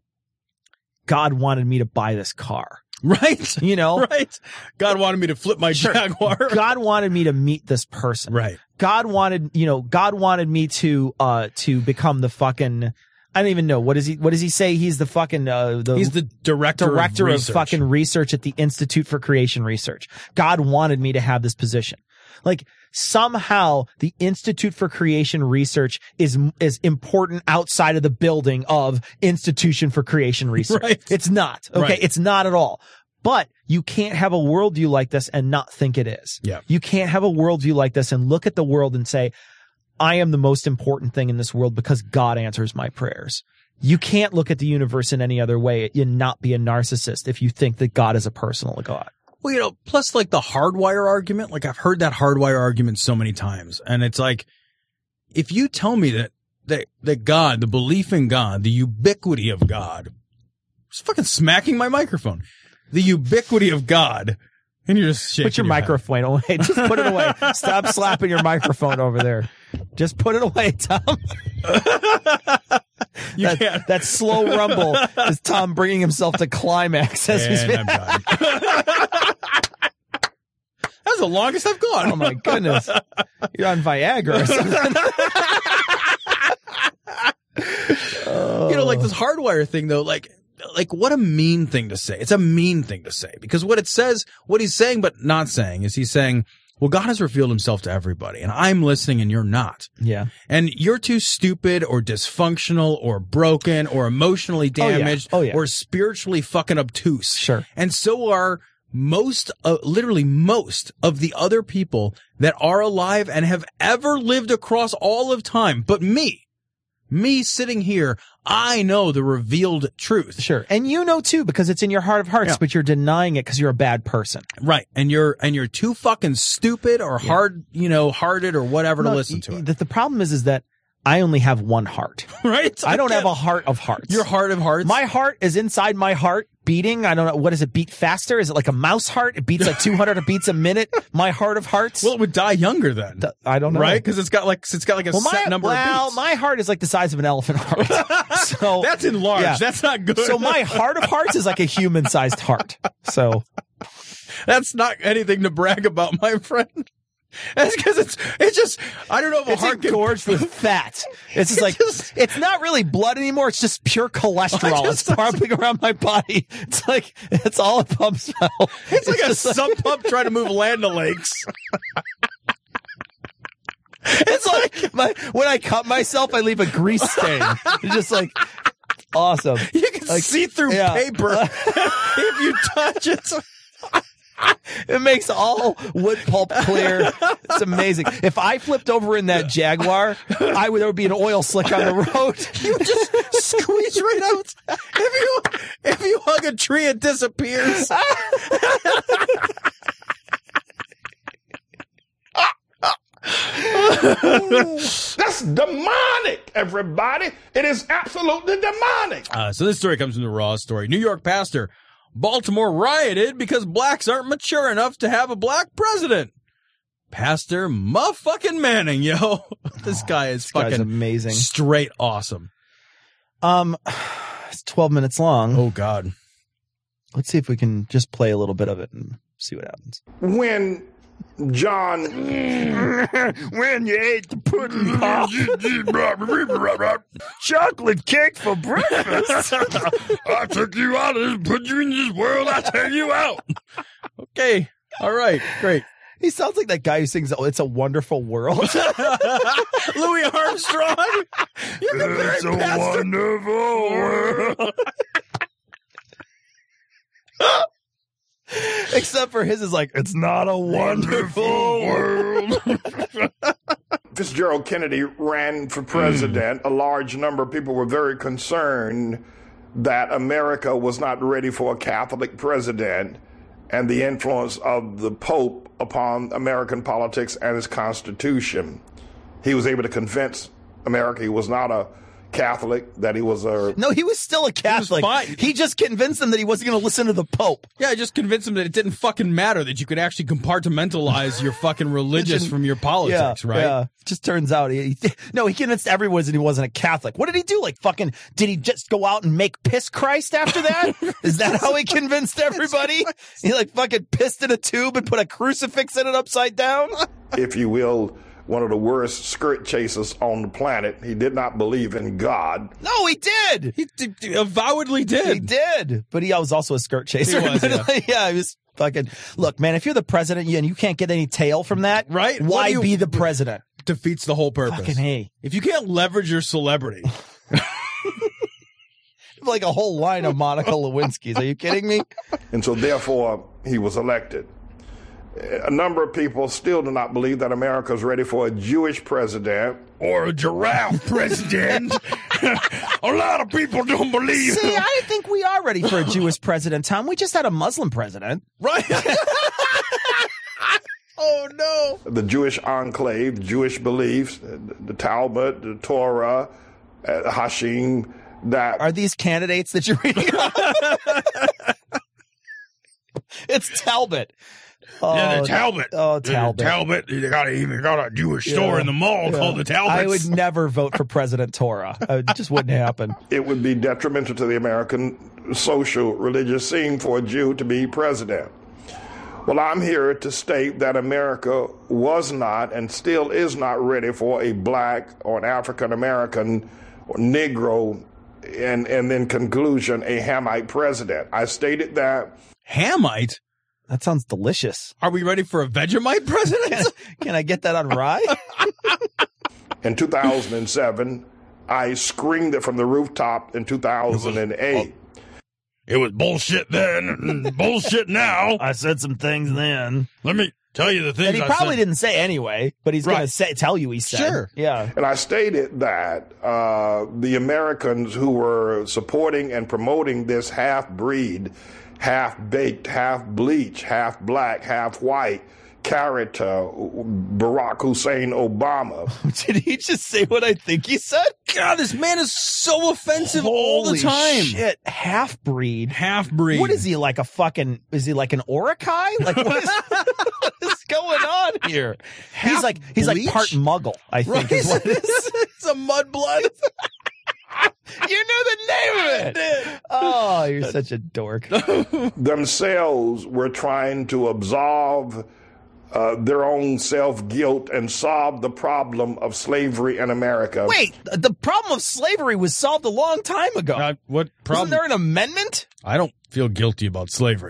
God wanted me to buy this car? right. You know, Right. God wanted me to flip my Sure. Jaguar. God wanted me to meet this person. Right. God wanted, you know, God wanted me to, uh, to become the fucking, I don't even know. What does he, what does he say? He's the fucking, uh, the, He's the director, director of, of, research. fucking research at the Institute for Creation Research. God wanted me to have this position. Like somehow the Institute for Creation Research is, is important outside of the building of Institution for Creation Research. Right. It's not. Okay. Right. It's not at all. But you can't have a worldview like this and not think it is. Yeah. You can't have a worldview like this and look at the world and say, I am the most important thing in this world because God answers my prayers. You can't look at the universe in any other way and not be a narcissist if you think that God is a personal God. Well, you know, plus like the hardwire argument, like I've heard that hardwire argument so many times. And it's like, if you tell me that, that, that God, the belief in God, the ubiquity of God, just fucking smacking my microphone, the ubiquity of God, and you're just shaking Put your, your head. microphone away. Just put it away. Stop slapping your microphone over there. Just put it away, Tom. You that, can't. that slow rumble is Tom bringing himself to climax as he's And I'm done. That's the longest I've gone. Oh my goodness. You're on Viagra or something. You know, like this hardwire thing though, like, like what a mean thing to say. It's a mean thing to say because what it says, what he's saying, but not saying is he's saying, well, God has revealed himself to everybody and I'm listening and you're not. Yeah. And you're too stupid or dysfunctional or broken or emotionally Oh, yeah. damaged Oh, yeah. or spiritually fucking obtuse. Sure. And so are most, uh, literally most of the other people that are alive and have ever lived across all of time. But me, me sitting here, I know the revealed truth. Sure. And you know too, because it's in your heart of hearts, Yeah. but you're denying it because you're a bad person. Right. And you're, and you're too fucking stupid or Yeah. hard, you know, hearted or whatever No, to listen to y- it. The, the problem is, is that I only have one heart. Right? I don't have can't- a heart of hearts. Your heart of hearts. My heart is inside my heart beating. I don't know. What does it beat faster? Is it like a mouse heart? It beats like two hundred beats a minute. My heart of hearts. Well, it would die younger then. Th- I don't know. Right? Because it's got like it's got like a well, set my, number well, of beats. my heart is like the size of an elephant heart. So That's enlarged. yeah. That's not good. So my heart of hearts is like a human sized heart. So That's not anything to brag about, my friend. That's because it's it's just I don't know if a it's heart can engorged with fat. It's just It like just- it's not really blood anymore. It's just pure cholesterol. just- it's pumping around my body. It's like it's all it pumps out. It's like a just sump pump trying to move Land O'Lakes. It's like my, when I cut myself, I leave a grease stain. It's just like awesome. You can Like, see through yeah. paper if you touch it. It makes all wood pulp clear. It's amazing. If I flipped over in that Jaguar, I would there would be an oil slick on the road. You would just squeeze right out. If you if you hug a tree, it disappears. That's demonic, everybody. It is absolutely demonic. Uh, so this story comes from the Raw story. New York pastor. Baltimore rioted because blacks aren't mature enough to have a black president. Pastor motherfucking Manning, yo. This guy is This fucking guy's amazing. straight awesome. Um, it's twelve minutes long. Oh, God. Let's see if we can just play a little bit of it and see what happens. When John, when you ate the pudding pop, chocolate cake for breakfast, I took you out and put you in this world. I take you out. Okay. All right. Great. He sounds like that guy who sings "Oh, It's a Wonderful World." Louis Armstrong. It's a wonderful world. Except for his is like, it's not a wonderful world. Fitzgerald Kennedy ran for president. A large number of people were very concerned that America was not ready for a Catholic president and the influence of the Pope upon American politics and its Constitution. He was able to convince America he was not a Catholic, that he was a... No, he was still a Catholic. He, he just convinced them that he wasn't going to listen to the Pope. Yeah, I just convinced him that it didn't fucking matter, that you could actually compartmentalize your fucking religious from your politics, yeah, right? Yeah. Just turns out he, he no, he convinced everyone that he wasn't a Catholic. What did he do? Like fucking, did he just go out and make piss Christ after that? Is that how he convinced everybody? He like fucking pissed in a tube and put a crucifix in it upside down? If you will, one of the worst skirt chasers on the planet. He did not believe in God. No, he did. He d- d- avowedly did. He did. But he was also a skirt chaser. He was, yeah. yeah, he was fucking, look, man, if you're the president and you can't get any tail from that, right? Why you, be the president? Defeats the whole purpose. Fucking hey. If you can't leverage your celebrity. Like a whole line of Monica Lewinsky's. Are you kidding me? And so therefore, he was elected. A number of people still do not believe that America is ready for a Jewish president. Or a giraffe president. A lot of people don't believe. See, I think we are ready for a Jewish president, Tom. We just had a Muslim president. Right. Oh, no. The Jewish enclave, Jewish beliefs, the Talmud, the Torah, uh, Hashim, that... Are these candidates that you're reading? It's Talbot. Oh, yeah, the Talbot. Oh, Talbot. The Talbot. They got a, even got a Jewish store yeah, in the mall yeah. called the Talbots. I would never vote for President Torah. It just wouldn't happen. It would be detrimental to the American social religious scene for a Jew to be president. Well, I'm here to state that America was not and still is not ready for a black or an African American or Negro and, and then conclusion, a Hamite president. I stated that. Hamite? That sounds delicious. Are we ready for a Vegemite president? Can, can I get that on rye? In two thousand seven, I screamed it from the rooftop in two thousand eight. It was bullshit then, bullshit now. I said some things then. Let me tell you the things that he I probably said. didn't say anyway, but he's Right. going to say tell you he said. Sure. Yeah. And I stated that uh, the Americans who were supporting and promoting this half-breed, half-baked, half-bleach, half-black, half-white character, Barack Hussein Obama. Did he just say what I think he said? God, this man is so offensive Holy all the time. Shit, half breed. Half breed. What is he, like a fucking, is he like an Orokai? Like what is, what is going on here? He's like, he's like part Muggle, I think. Right. Is what it is. It's a mudblood. You knew the name of it. Oh, you're such a dork. Themselves were trying to absolve uh, their own self-guilt and solve the problem of slavery in America. Wait, the problem of slavery was solved a long time ago. Uh, what problem? Wasn't there an amendment? I don't feel guilty about slavery.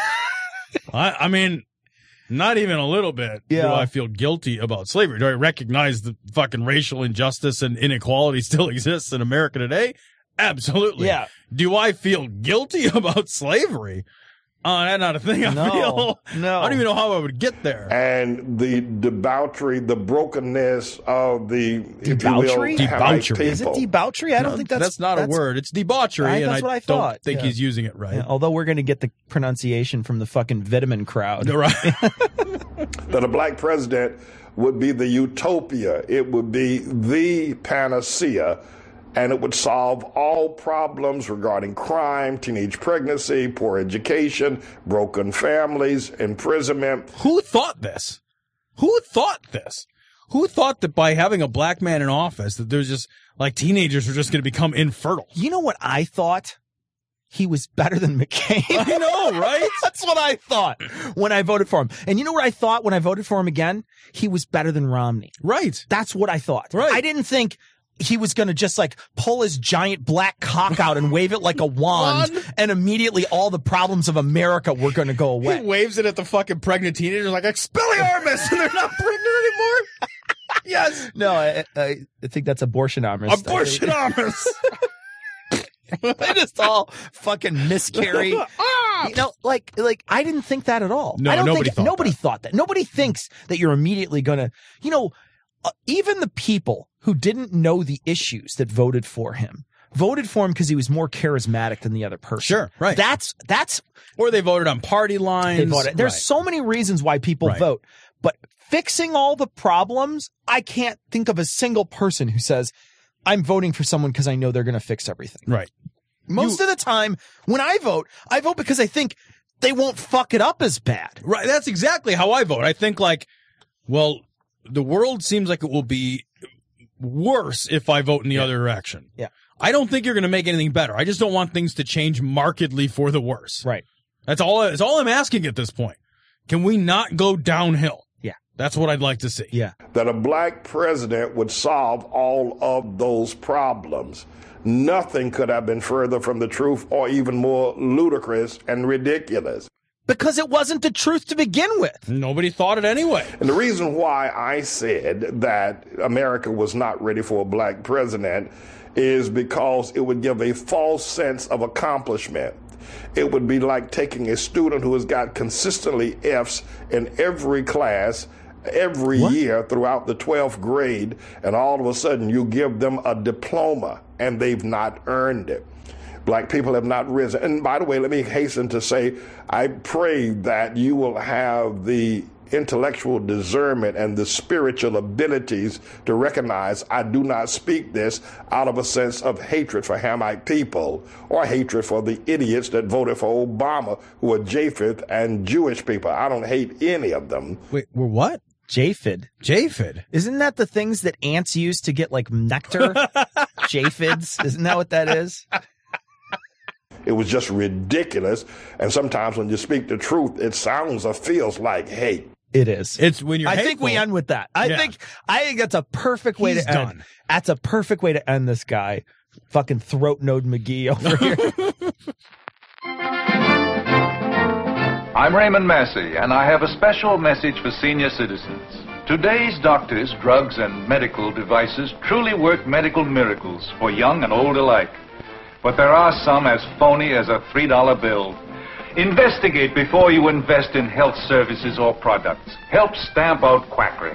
I, I mean, not even a little bit Yeah. do I feel guilty about slavery. Do I recognize the fucking racial injustice and inequality still exists in America today? Absolutely. Yeah. Do I feel guilty about slavery? Oh, that's not a thing I No, feel. no. I don't even know how I would get there. And the debauchery, the brokenness of the Debauchery? if you will, Hamite Debauchery. Is it people. debauchery? I don't No, think that's that's not a word. It's debauchery, Right, and that's I, what I don't thought. think Yeah. he's using it right. Yeah, although we're going to get the pronunciation from the fucking vitamin crowd. Right. That a black president would be the utopia. It would be the panacea, and it would solve all problems regarding crime, teenage pregnancy, poor education, broken families, imprisonment. Who thought this? Who thought this? Who thought that by having a black man in office that there's just like teenagers were just going to become infertile? You know what I thought? He was better than McCain. I know, right? That's what I thought when I voted for him. And you know what I thought when I voted for him again? He was better than Romney. Right. That's what I thought. Right. I didn't think he was going to just like pull his giant black cock out and wave it like a wand, and immediately all the problems of America were going to go away. He waves it at the fucking pregnant teenagers like Expelliarmus, and they're not pregnant anymore. Yes. No, I, I, I think that's abortionarmus. Abortionarmus. They just all fucking miscarry. Ah! You know, like, like I didn't think that at all. No, I don't nobody think, thought nobody that. thought that. Nobody thinks that you're immediately gonna, you know, uh, even the people who didn't know the issues that voted for him voted for him because he was more charismatic than the other person. Sure, right. That's that's Or they voted on party lines. they voted. There's Right. so many reasons why people Right. vote, but fixing all the problems, I can't think of a single person who says, I'm voting for someone because I know they're going to fix everything. Right. Most of the time, when I vote, I vote because I think they won't fuck it up as bad. Right. That's exactly how I vote. I think like, well, the world seems like it will be worse if I vote in the other direction. Yeah. I don't think you're going to make anything better. I just don't want things to change markedly for the worse. Right. That's all. That's all I'm asking at this point. Can we not go downhill? Yeah. That's what I'd like to see. Yeah. That a black president would solve all of those problems. Nothing could have been further from the truth or even more ludicrous and ridiculous. Because it wasn't the truth to begin with. Nobody thought it anyway. And the reason why I said that America was not ready for a black president is because it would give a false sense of accomplishment. It would be like taking a student who has got consistently F's in every class every What? year throughout the twelfth grade, and all of a sudden you give them a diploma and they've not earned it. Black people have not risen. And by the way, let me hasten to say, I pray that you will have the intellectual discernment and the spiritual abilities to recognize I do not speak this out of a sense of hatred for Hamite people or hatred for the idiots that voted for Obama, who are Japheth and Jewish people. I don't hate any of them. Wait, we're what? Japhid. Japhid. Isn't that the things that ants use to get like nectar? Japhids. Isn't that what that is? It was just ridiculous. And sometimes when you speak the truth, it sounds or feels like hate. It is. It's when you're I think hateful. we end with that. I Yeah. think I think that's a perfect way He's to end. done. That's a perfect way to end this guy. Fucking throat node McGee over here. I'm Raymond Massey, and I have a special message for senior citizens. Today's doctors, drugs, and medical devices truly work medical miracles for young and old alike. But there are some as phony as a three dollar bill. Investigate before you invest in health services or products. Help stamp out quackery.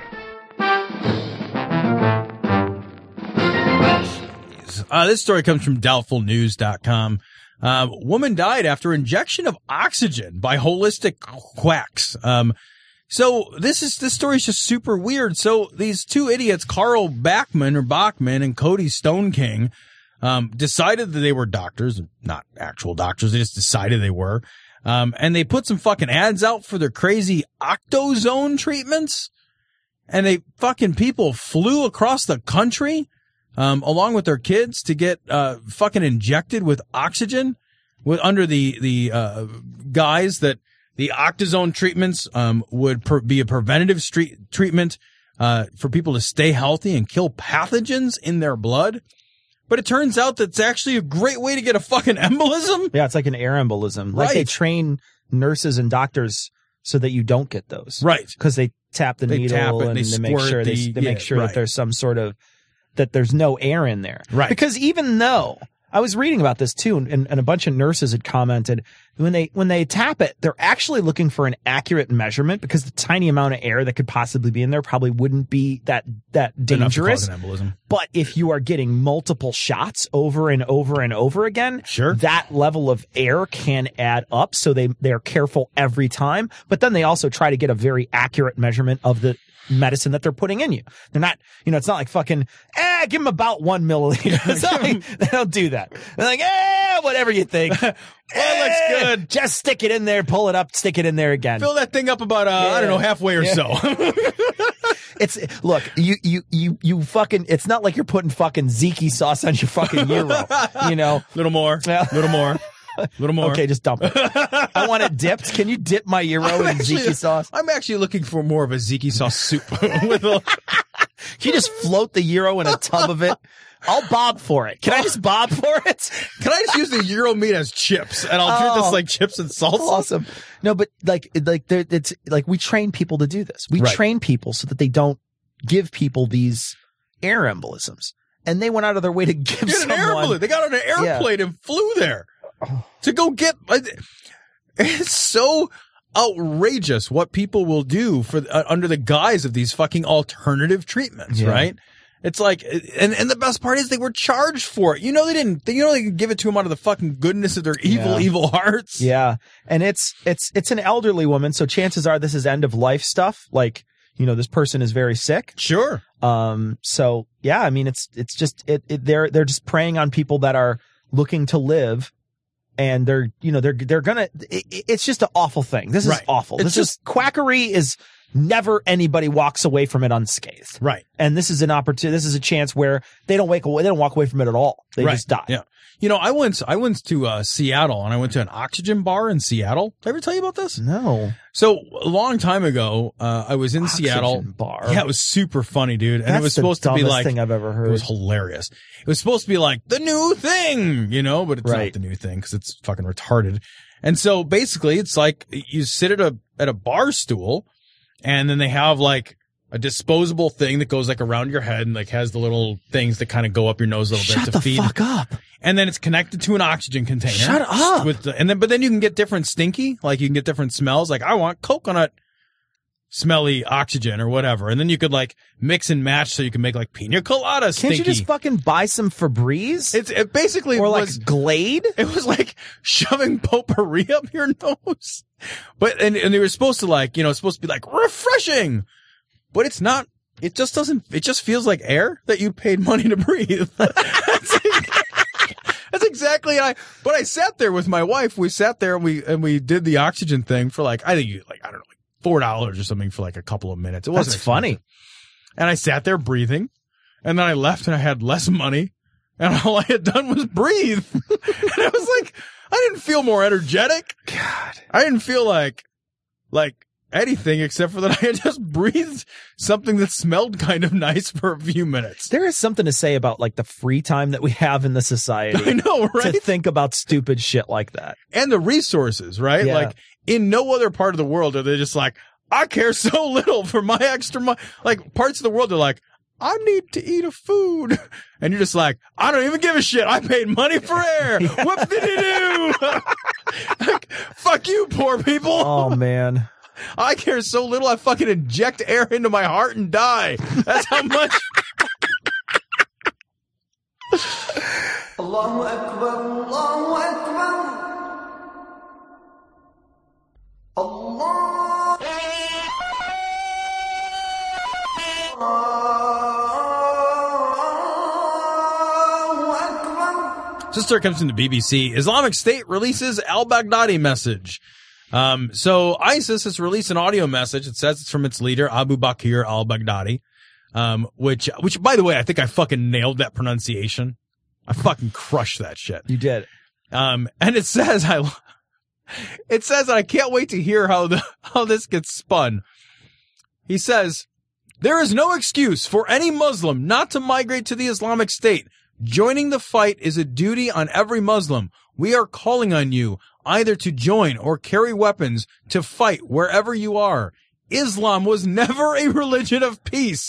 Uh, this story comes from doubtful news dot com. Uh, woman died after injection of oxygen by holistic quacks. Um, so this is, this story is just super weird. So these two idiots, Carl Bachman or Bachman and Cody Stone King, um, decided that they were doctors, not actual doctors. They just decided they were. Um, and they put some fucking ads out for their crazy Octozone treatments. And they fucking people flew across the country, um, along with their kids to get, uh, fucking injected with oxygen with under the, the, uh, guise that the Octozone treatments, um, would per- be a preventative street treatment, uh, for people to stay healthy and kill pathogens in their blood. But it turns out that it's actually a great way to get a fucking embolism. Yeah, it's like an air embolism. Like Right. they train nurses and doctors so that you don't get those. Right. Because they tap the They needle tap it and and they they make squirt sure they, the- they yeah, make sure right. that there's some sort of that there's no air in there. Right. Because even though I was reading about this too, and, and a bunch of nurses had commented when they when they tap it, they're actually looking for an accurate measurement because the tiny amount of air that could possibly be in there probably wouldn't be that that dangerous. Enough to cause an embolism. But if you are getting multiple shots over and over and over again, sure, that level of air can add up. So they they're careful every time. But then they also try to get a very accurate measurement of the medicine that they're putting in you. They're not, you know, it's not like fucking, eh, give them about one milliliter. It's not like, they don't do that. They're like, eh, whatever you think. Well, it looks good. Just stick it in there, pull it up, stick it in there again. Fill that thing up about, uh, Yeah. I don't know, halfway or Yeah. so. It's, look, you, you, you, you fucking, it's not like you're putting fucking Ziki sauce on your fucking gyro, you know? Little more, little more. A little more. Okay, just dump it. I want it dipped. Can you dip my gyro I'm in actually- Ziki sauce? I'm actually looking for more of a Ziki sauce soup with a. Can you just float the gyro in a tub of it? I'll bob for it. Can I just bob for it? Can I just use the gyro meat as chips and I'll treat Oh. this like chips and salsa? Awesome. No, but like, like, there, it's like we train people to do this. We Right. train people so that they don't give people these air embolisms, and they went out of their way to give Get an someone. airplane. They got on an airplane and flew there to go get. It's so outrageous what people will do for uh, under the guise of these fucking alternative treatments, Yeah. right? It's like, and and the best part is they were charged for it. You know they didn't. They, you know they could give it to them out of the fucking goodness of their evil, Yeah. evil hearts. Yeah, and it's it's it's an elderly woman, so chances are this is end of life stuff. Like, you know, this person is very sick. Sure. Um. So yeah, I mean, it's it's just it, it. They're they're just preying on people that are looking to live, and they're you know they're they're gonna. It, it's just an awful thing. This is Right. awful. It's this is quackery. Is never anybody walks away from it unscathed. Right. And this is an opportunity. This is a chance where they don't wake away. They don't walk away from it at all. They Right. just die. Yeah. You know, I went I went to uh, Seattle and I went to an oxygen bar in Seattle. Did I ever tell you about this? No. So a long time ago, uh, I was in Oxygen Seattle. bar. Yeah, it was super funny, dude. And That's it was the supposed to be dumbest like thing I've ever heard. It was hilarious. It was supposed to be like the new thing, you know, but it's Right. not the new thing because it's fucking retarded. And so basically, it's like you sit at a at a bar stool, and then they have like a disposable thing that goes like around your head and like has the little things that kind of go up your nose a little Shut bit to the feed. fuck up. And then it's connected to an oxygen container. Shut up. With the, and then, but then you can get different stinky, like you can get different smells. Like I want coconut smelly oxygen or whatever. And then you could like mix and match so you can make like pina colada Can't stinky. you just fucking buy some Febreze? It's it basically or like was, Glade? it was like shoving potpourri up your nose. But, and, and they were supposed to like, you know, it's supposed to be like refreshing, but it's not. It just doesn't, it just feels like air that you paid money to breathe. That's, that's exactly I, but I sat there with my wife. We sat there and we, and we did the oxygen thing for like, I think you like, I don't know, like four dollars or something for like a couple of minutes. It wasn't That's funny. expensive. And I sat there breathing, and then I left and I had less money, and all I had done was breathe. And I was like, I didn't feel more energetic. God. I didn't feel like, like anything except for that I had just breathed something that smelled kind of nice for a few minutes. There is something to say about like the free time that we have in the society. I know, right? To think about stupid shit like that. And the resources, right? Yeah. Like in no other part of the world are they just like, I care so little for my extra money. Like parts of the world are like, I need to eat a food. And you're just like, I don't even give a shit. I paid money for air. Yeah. What did he do? Like, fuck you, poor people. Oh man. I care so little I fucking inject air into my heart and die. That's how much. Allahu Akbar, Allahu Akbar. Allah. Allahu Akbar. Sister comes from the B B C. Islamic State releases al-Baghdadi message. Um, so ISIS has released an audio message. It says it's from its leader, Abu Bakr al-Baghdadi. Um, which, which by the way, I think I fucking nailed that pronunciation. I fucking crushed that shit. You did. Um, and it says, I, it says, I can't wait to hear how the, how this gets spun. He says, there is no excuse for any Muslim not to migrate to the Islamic State. Joining the fight is a duty on every Muslim. We are calling on you either to join or carry weapons to fight wherever you are. Islam was never a religion of peace.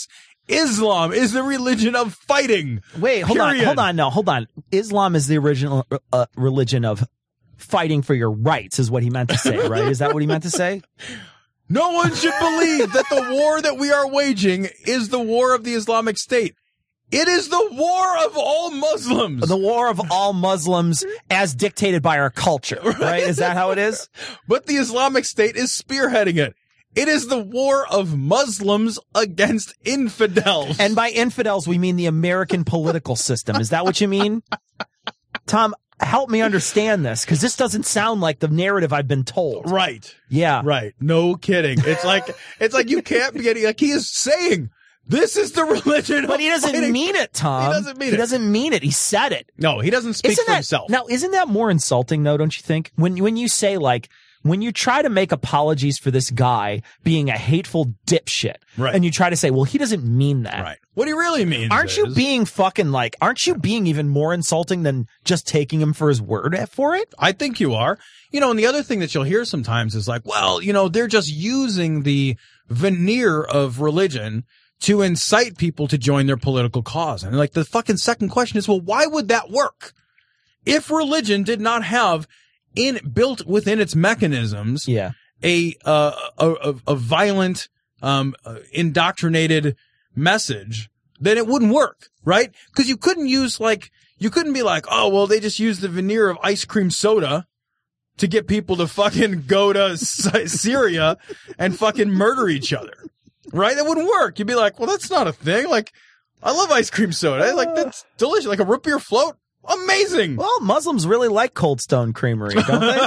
Islam is the religion of fighting. Wait, hold Period. on, hold on, no, hold on. Islam is the original uh, religion of fighting for your rights, is what he meant to say, right? Is that what he meant to say? No one should believe that the war that we are waging is the war of the Islamic State. It is the war of all Muslims. The war of all Muslims as dictated by our culture, right? Is that how it is? But the Islamic State is spearheading it. It is the war of Muslims against infidels. And by infidels, we mean the American political system. Is that what you mean? Tom, help me understand this, because this doesn't sound like the narrative I've been told. Right. Yeah. Right. No kidding. It's like, it's like you can't be getting, like he is saying, this is the religion But of he doesn't fighting. mean it, Tom. He doesn't mean he it. He doesn't mean it. He said it. No, he doesn't speak isn't for that, himself. Now, isn't that more insulting, though, don't you think? When, when you say, like, when you try to make apologies for this guy being a hateful dipshit, Right. and you try to say, well, he doesn't mean that. Right. What he really means Aren't is, you being fucking, like, aren't you being even more insulting than just taking him for his word for it? I think you are. You know, and the other thing that you'll hear sometimes is like, well, you know, they're just using the veneer of religion to incite people to join their political cause. And like the fucking second question is, well, why would that work? If religion did not have in built within its mechanisms, yeah, a, uh, a, a, a violent, um, uh, indoctrinated message, then it wouldn't work, right? Cause you couldn't use like, you couldn't be like, oh, well, they just use the veneer of ice cream soda to get people to fucking go to Syria and fucking murder each other. Right? That wouldn't work. You'd be like, well, that's not a thing. Like, I love ice cream soda. Like, that's delicious. Like a root beer float. Amazing. Well, Muslims really like Cold Stone Creamery, don't they?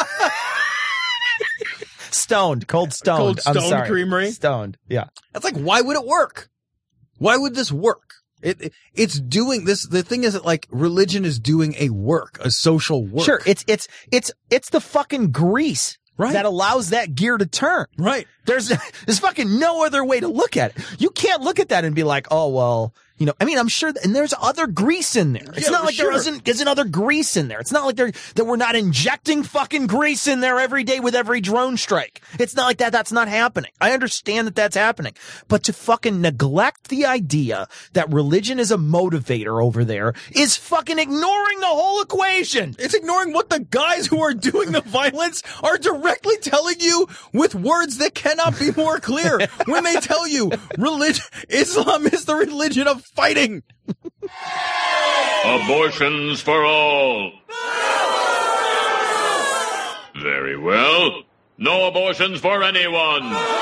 Stoned. Cold Stoned. Cold I'm Stone sorry. Creamery. Stoned. Yeah. That's like, why would it work? Why would this work? It, it it's doing this. The thing is that like religion is doing a work, a social work. Sure. It's, it's, it's, it's the fucking grease. Right. That allows that gear to turn. Right. There's, there's fucking no other way to look at it. You can't look at that and be like, oh, well, you know, I mean, I'm sure, th- and there's other grease in there. It's Yeah, not like sure. there isn't, isn't other grease in there. It's not like there, that we're not injecting fucking grease in there every day with every drone strike. It's not like that. That's not happening. I understand that that's happening. But to fucking neglect the idea that religion is a motivator over there is fucking ignoring the whole equation. It's ignoring what the guys who are doing the violence are directly telling you with words that cannot be more clear. When they tell you religion, Islam is the religion of fighting. Abortions for all. Very well. No abortions for anyone.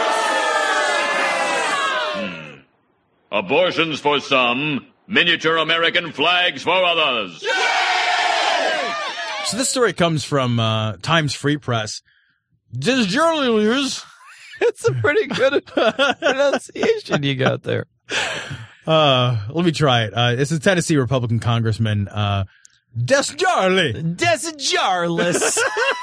Hmm. Abortions for some, miniature American flags for others. So this story comes from uh, Times Free Press. Disjournalers. It's a pretty good pronunciation you got there. Uh, let me try it. Uh, it's a Tennessee Republican Congressman, uh, Des Jarley. Des Jarless.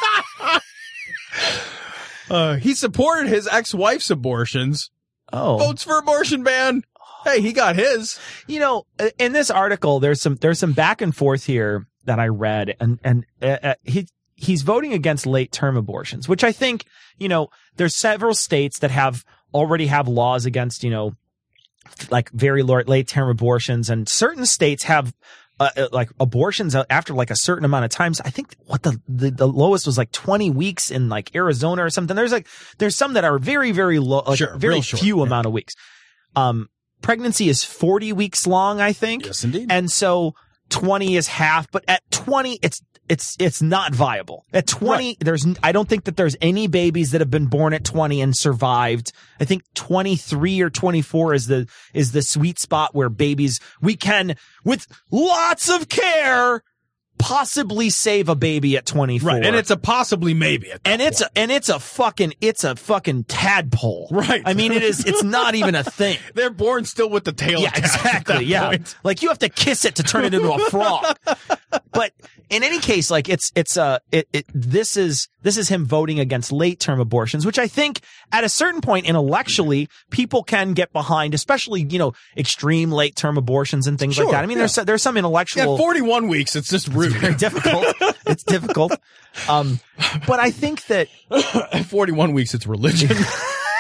uh, he supported his ex-wife's abortions. Oh. Votes for abortion ban. Hey, he got his. You know, in this article, there's some, there's some back and forth here that I read, and, and, uh, uh, he, he's voting against late term abortions, which I think, you know, there's several states that have already have laws against, you know, like very late term abortions, and certain states have uh, like abortions after like a certain amount of times. I think what the, the the lowest was like twenty weeks in like Arizona or something. There's like there's some that are very very low, like Sure, very real short, few yeah. amount of weeks. Um, pregnancy is forty weeks long, I think. Yes, indeed. And so twenty is half, but at twenty, it's it's it's not viable. At twenty, Right. there's I don't think that there's any babies that have been born at twenty and survived. I think twenty-three or twenty-four is the is the sweet spot where babies we can, with lots of care, possibly save a baby at twenty-four. Right. And it's a possibly maybe. At that and it's point. a, and it's a fucking it's a fucking tadpole. Right. I mean, it is. It's not even a thing. They're born still with the tail Yeah, attached at exactly. that Yeah. point. Like you have to kiss it to turn it into a frog. But in any case, like it's, it's, uh, it, it, this is, this is him voting against late term abortions, which I think at a certain point intellectually people can get behind, especially, you know, extreme late term abortions and things Sure, like that. I mean, yeah. there's, there's some intellectual. At forty-one weeks, it's just rude. Very difficult. It's difficult. Um, but I think that At forty-one weeks, it's religion.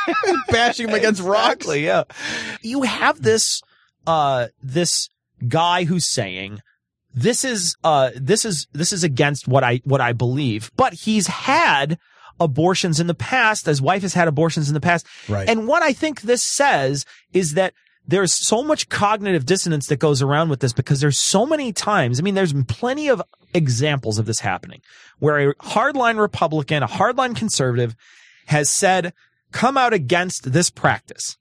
bashing him against rocks. Exactly, yeah. You have this, uh, this guy who's saying, this is, uh, this is, this is against what I, what I believe, but he's had abortions in the past. His wife has had abortions in the past. Right. And what I think this says is that there's so much cognitive dissonance that goes around with this because there's so many times. I mean, there's been plenty of examples of this happening where a hardline Republican, a hardline conservative has said, come out against this practice.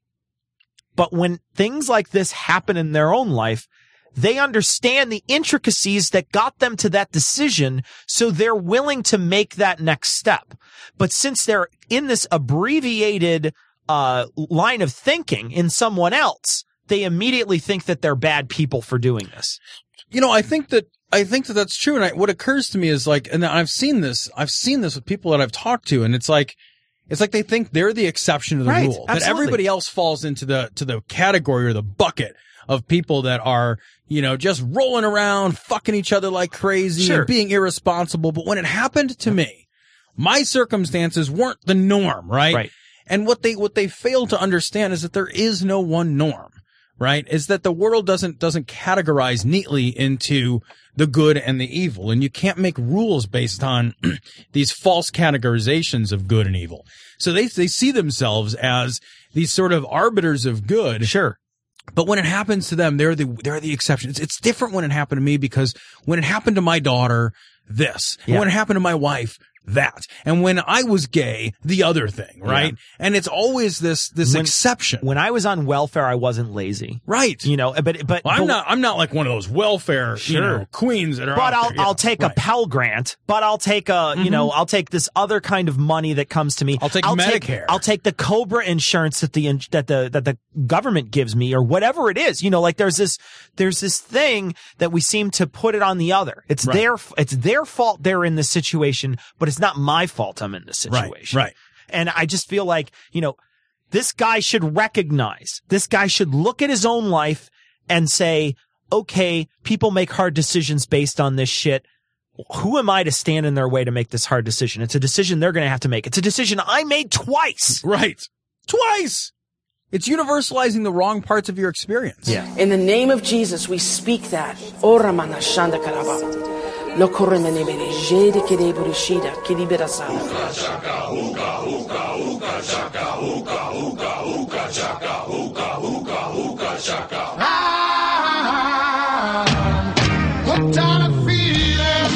But when things like this happen in their own life, they understand the intricacies that got them to that decision, so they're willing to make that next step. But since they're in this abbreviated uh line of thinking in someone else, they immediately think that they're bad people for doing this. You know, I think that I think that that's true. And I, what occurs to me is like, and I've seen this, I've seen this with people that I've talked to, and it's like, it's like they think they're the exception to the Right, rule. That absolutely. everybody else falls into the to the category or the bucket of people that are, you know, just rolling around, fucking each other like crazy Sure. and being irresponsible. But when it happened to me, my circumstances weren't the norm, right? Right. And what they what they fail to understand is that there is no one norm, right? Is that the world doesn't doesn't categorize neatly into the good and the evil, and you can't make rules based on these false categorizations of good and evil. So they they see themselves as these sort of arbiters of good. Sure. But when it happens to them, they're the they're the exception. It's, it's different when it happened to me, because when it happened to my daughter, this. And Yeah. when it happened to my wife, that. And when I was gay, the other thing, right? Yeah. And it's always this this When- exception. When I was on welfare, I wasn't lazy. Right. You know, but, but, Well, I'm but- not I'm not like one of those welfare, you Sure. know, queens that are But out I'll there. Yeah, I'll take right. a Pell Grant. But I'll take a you know I'll take this other kind of money that comes to me. I'll take Medicare. I'll take the Cobra insurance that the in- that the that the government gives me, or whatever it is. You know, like there's this there's this thing that we seem to put it on the other. It's Right. their it's their fault they're in this situation, but it's not my fault I'm in this situation. Right. And I just feel like, you know, this guy should recognize, this guy should look at his own life and say, okay, people make hard decisions based on this shit. Who am I to stand in their way to make this hard decision? It's a decision they're going to have to make. It's a decision I made twice. Right. Twice. It's universalizing the wrong parts of your experience. Yeah. In the name of Jesus, we speak that. Ora mana shanda karaba. Lo koremene bere jede kede burishida kidibera sana. Hooked on a feeling.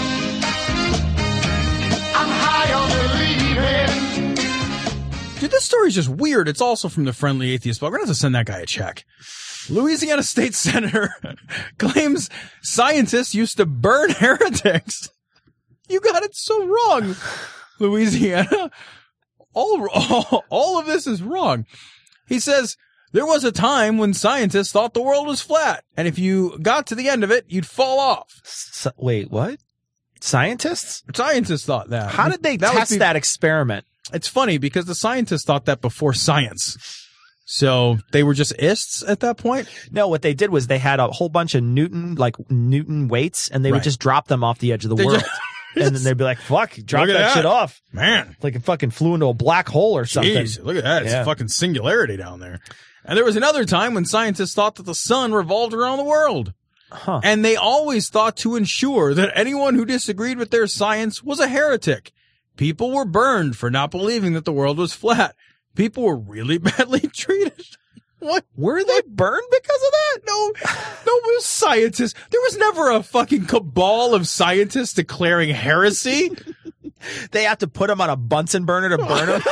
I'm high on believing. Dude, this story's just weird. It's also from the Friendly Atheist, but we're going to have to send that guy a check. Louisiana State Senator claims scientists used to burn heretics. You got it so wrong, Louisiana. All, all, all of this is wrong. He says, there was a time when scientists thought the world was flat, and if you got to the end of it, you'd fall off. So, wait, what? Scientists? Scientists thought that. How did they That was test be- that experiment? It's funny because the scientists thought that before science. So they were just ists at that point? No, what they did was they had a whole bunch of Newton, like Newton weights, and they Right. would just drop them off the edge of the They world. just- and then they'd be like, fuck, drop Look that, at that. shit off. Man. Like it fucking flew into a black hole or something. Jeez, look at that. It's Yeah. a fucking singularity down there. And there was another time when scientists thought that the sun revolved around the world. Huh. And they always thought to ensure that anyone who disagreed with their science was a heretic. People were burned for not believing that the world was flat. People were really badly treated. What? Were they burned because of that? No, no, it was scientists. There was never a fucking cabal of scientists declaring heresy. They have to put them on a Bunsen burner to burn them.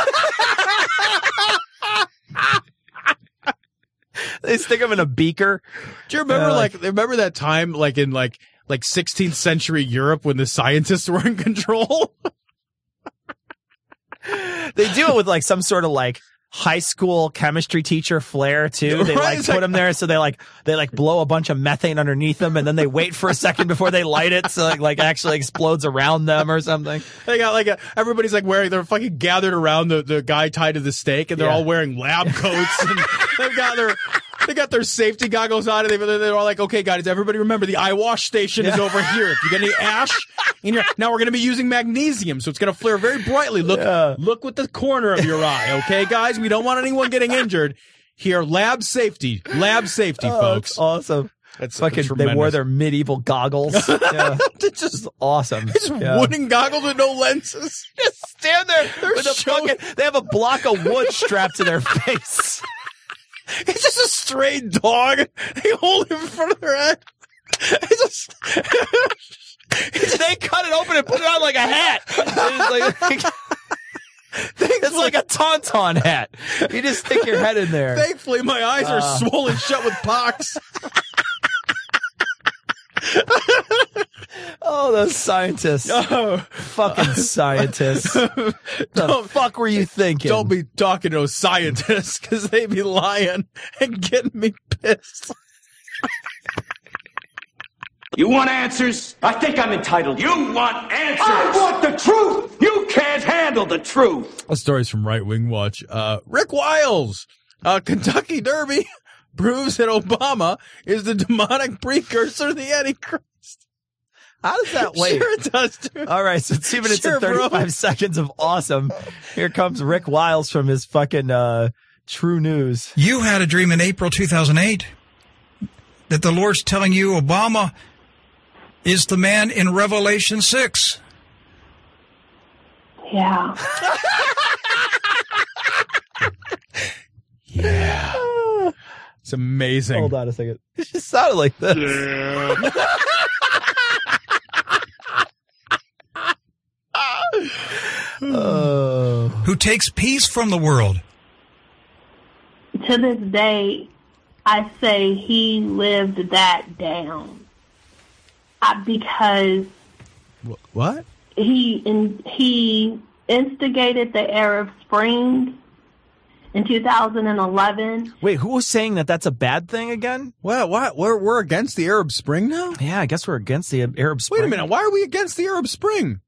They stick them in a beaker. Do you remember, Uh, like, remember that time, like, in, like, like sixteenth century Europe when the scientists were in control? They do it with like some sort of like high school chemistry teacher flair too. They Right, like it's put like- them there so they like they like blow a bunch of methane underneath them and then they wait for a second before they light it so it like actually explodes around them or something. They got like a, everybody's like wearing, they're fucking gathered around the, the guy tied to the stake and they're Yeah. all wearing lab coats and they've got their, they got their safety goggles on, and they, they're all like, okay, guys, everybody remember the eye wash station yeah. is over here. If you get any ash in your, now we're going to be using magnesium, so it's going to flare very brightly. Look, yeah. look with the corner of your eye, okay, guys? We don't want anyone getting injured. Here, lab safety, lab safety, oh, folks. That's awesome. That's fucking. Tremendous. They wore their medieval goggles. Yeah. It's just awesome. It's yeah. wooden goggles with no lenses. Just stand there. They're with a fucking, they have a block of wood strapped to their face. It's just a stray dog. They hold it in front of their head. It's just, they cut it open and put it on like a hat. It's like, it's like a tauntaun hat. You just stick your head in there. Thankfully, my eyes are uh. swollen shut with pox. Oh, those scientists. Oh. Fucking scientists. The fuck were you thinking? Don't be talking to those scientists, because they be lying and getting me pissed. You want answers? I think I'm entitled. You want answers? I want the truth! You can't handle the truth! A story's from Right Wing Watch. Uh, Rick Wiles, uh, Kentucky Derby proves that Obama is the demonic precursor to the Antichrist. How does that wait? Sure it does, dude. All right, so two minutes sure, and thirty-five bro. seconds of awesome. Here comes Rick Wiles from his fucking uh, True News. You had a dream in April two thousand eight that the Lord's telling you Obama is the man in Revelation six. Yeah. Yeah. It's amazing. Hold on a second. It just sounded like this. Yeah. uh, Who takes peace from the world? To this day, I say he lived that down. Uh, because what he in, he instigated the Arab Spring in two thousand eleven. Wait, who was saying that that's a bad thing again? What? What? We're we're against the Arab Spring now? Yeah, I guess we're against the Arab Spring. Wait a minute. Why are we against the Arab Spring?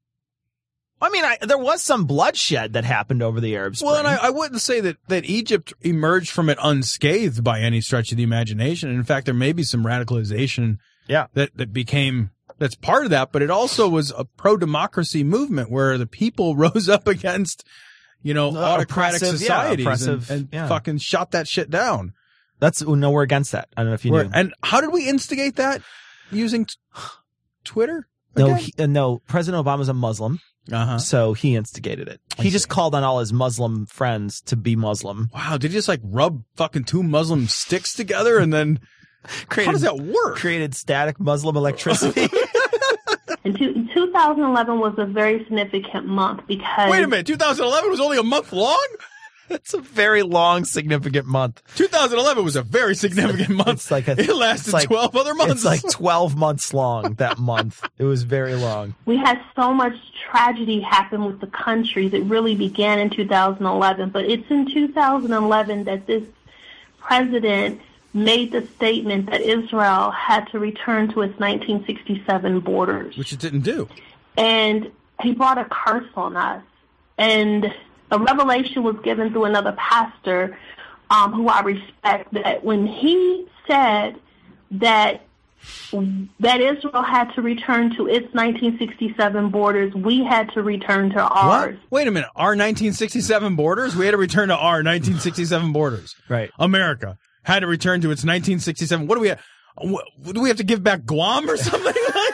I mean, I, there was some bloodshed that happened over the Arab Spring. Well, and I, I wouldn't say that, that Egypt emerged from it unscathed by any stretch of the imagination. In fact, there may be some radicalization yeah. that, that became, that's part of that, but it also was a pro-democracy movement where the people rose up against, you know, uh, autocratic societies yeah, oppressive, and, and yeah. fucking shot that shit down. That's, no, we're against that. I don't know if you we're, knew. And how did we instigate that? Using t- Twitter? No, he, uh, no, President Obama's a Muslim. Uh-huh. So he instigated it. I he see. just called on all his Muslim friends to be Muslim. Wow, did he just like rub fucking two Muslim sticks together and then created, how does that work? Created static Muslim electricity. And two, two thousand eleven was a very significant month because... Wait a minute, two thousand eleven was only a month long? It's a very long, significant month. two thousand eleven was a very significant month. It's like a, it lasted like, twelve other months. It's like twelve months long, that month. It was very long. We had so much tragedy happen with the country that really began in two thousand eleven. But it's in two thousand eleven that this president made the statement that Israel had to return to its nineteen sixty-seven borders. Which it didn't do. And he brought a curse on us. And a revelation was given through another pastor um, who I respect, that when he said that that Israel had to return to its nineteen sixty-seven borders, we had to return to ours. What? Wait a minute. Our nineteen sixty-seven borders? We had to return to our nineteen sixty-seven borders. Right. America had to return to its nineteen sixty-seven. What do we have? What, do we have to give back Guam or something?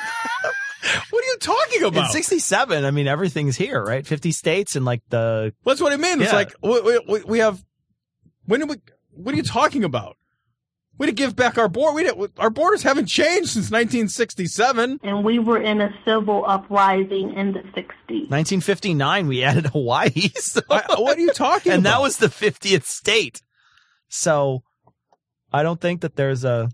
What are you talking about? In sixty-seven, I mean, everything's here, right? fifty states and like the... That's what I mean. It's yeah. like, we, we, we have... When did we... What are you talking about? We had to give back our border. We did, our borders haven't changed since nineteen sixty-seven. And we were in a civil uprising in the sixties. nineteen fifty-nine, we added Hawaii. So. I, what are you talking and about? And that was the fiftieth state. So I don't think that there's a...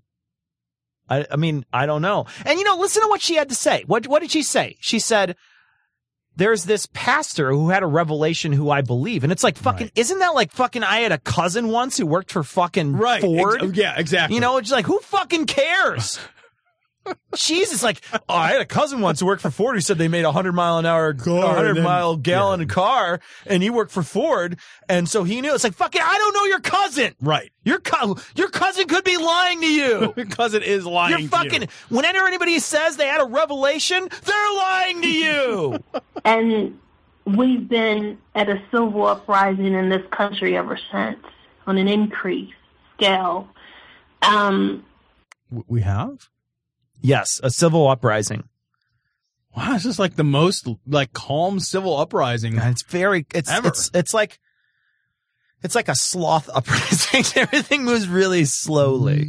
I, I mean, I don't know. And, you know, listen to what she had to say. What What did she say? She said, there's this pastor who had a revelation who I believe. And it's like, fucking, right. Isn't that like fucking, I had a cousin once who worked for fucking right. Ford? Ex- yeah, exactly. You know, it's like, who fucking cares? Jesus, like, oh, I had a cousin once who worked for Ford who said they made a hundred mile an hour, Car, hundred then- mile gallon yeah. car, and he worked for Ford, and so he knew. It's like, fucking, I don't know your cousin. Right. Your co- your cousin could be lying to you. Your cousin is lying You're fucking. to you. Whenever anybody says they had a revelation, they're lying to you. And we've been at a civil uprising in this country ever since, on an increased scale. Um, We have? Yes, a civil uprising. Wow, it's just like the most like calm civil uprising. And it's very. It's ever. it's it's like. It's like a sloth uprising. Everything moves really slowly.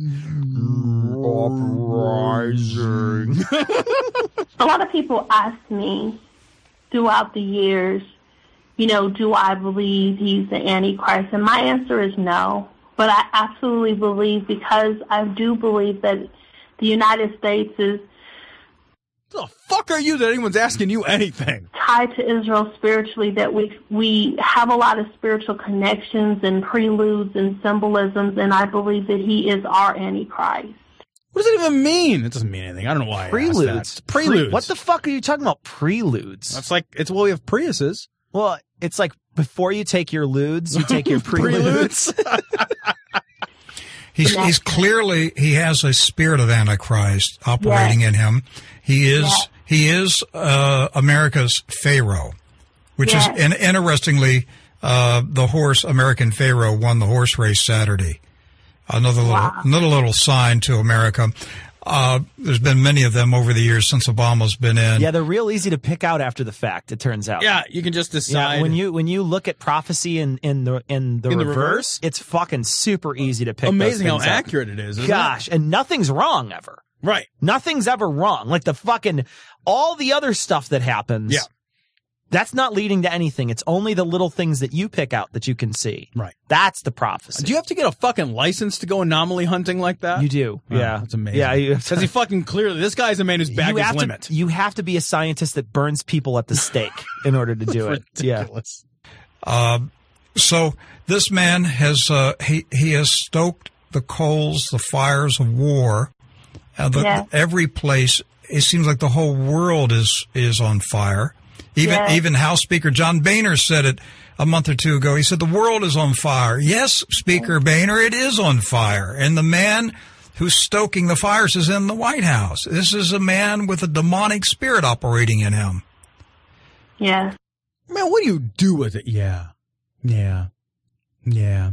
Uprising. a lot of people ask me throughout the years, you know, do I believe he's the Antichrist? And my answer is no. But I absolutely believe, because I do believe that the United States is the fuck are you that anyone's asking you anything? tied to Israel spiritually, that we we have a lot of spiritual connections and preludes and symbolisms, and I believe that he is our Antichrist. What does it even mean? It doesn't mean anything. I don't know why I Preludes. asked that. Preludes. Pre- what the fuck are you talking about? Preludes. That's like, it's well, we have Priuses. Well, it's like before you take your ludes, you take your preludes. He's, he's clearly, he has a spirit of Antichrist operating in him. He is, Yes. he is, uh, America's Pharaoh, which Yes. is, and interestingly, uh, the horse, American Pharaoh, won the horse race Saturday. Another little, Wow. another little sign to America. Uh, there's been many of them over the years since Obama's been in. Yeah, they're real easy to pick out after the fact, it turns out. Yeah, you can just decide. Yeah, when you when you look at prophecy in, in the in the In the reverse, reverse? it's fucking super easy to pick. Amazing those how things out. accurate it is, isn't Gosh, and nothing's wrong ever. Right. Nothing's ever wrong. Like the fucking all the other stuff that happens. Yeah. That's not leading to anything. It's only the little things that you pick out that you can see. Right. That's the prophecy. Do you have to get a fucking license to go anomaly hunting like that? You do. Oh, Yeah. that's amazing. Yeah. You, Because he fucking clearly, this guy's a man whose bag you is have limit. To, you have to be a scientist that burns people at the stake in order to do it. Yeah. Ridiculous. Uh, so this man has, uh, he, he has stoked the coals, the fires of war. Uh, the, Yeah. Every place, it seems like the whole world is, is on fire. Even, Yeah. even House Speaker John Boehner said it a month or two ago. He said, the world is on fire. Yes, Speaker Boehner, it is on fire. And the man who's stoking the fires is in the White House. This is a man with a demonic spirit operating in him. Yeah. Man, what do you do with it? Yeah. Yeah. Yeah.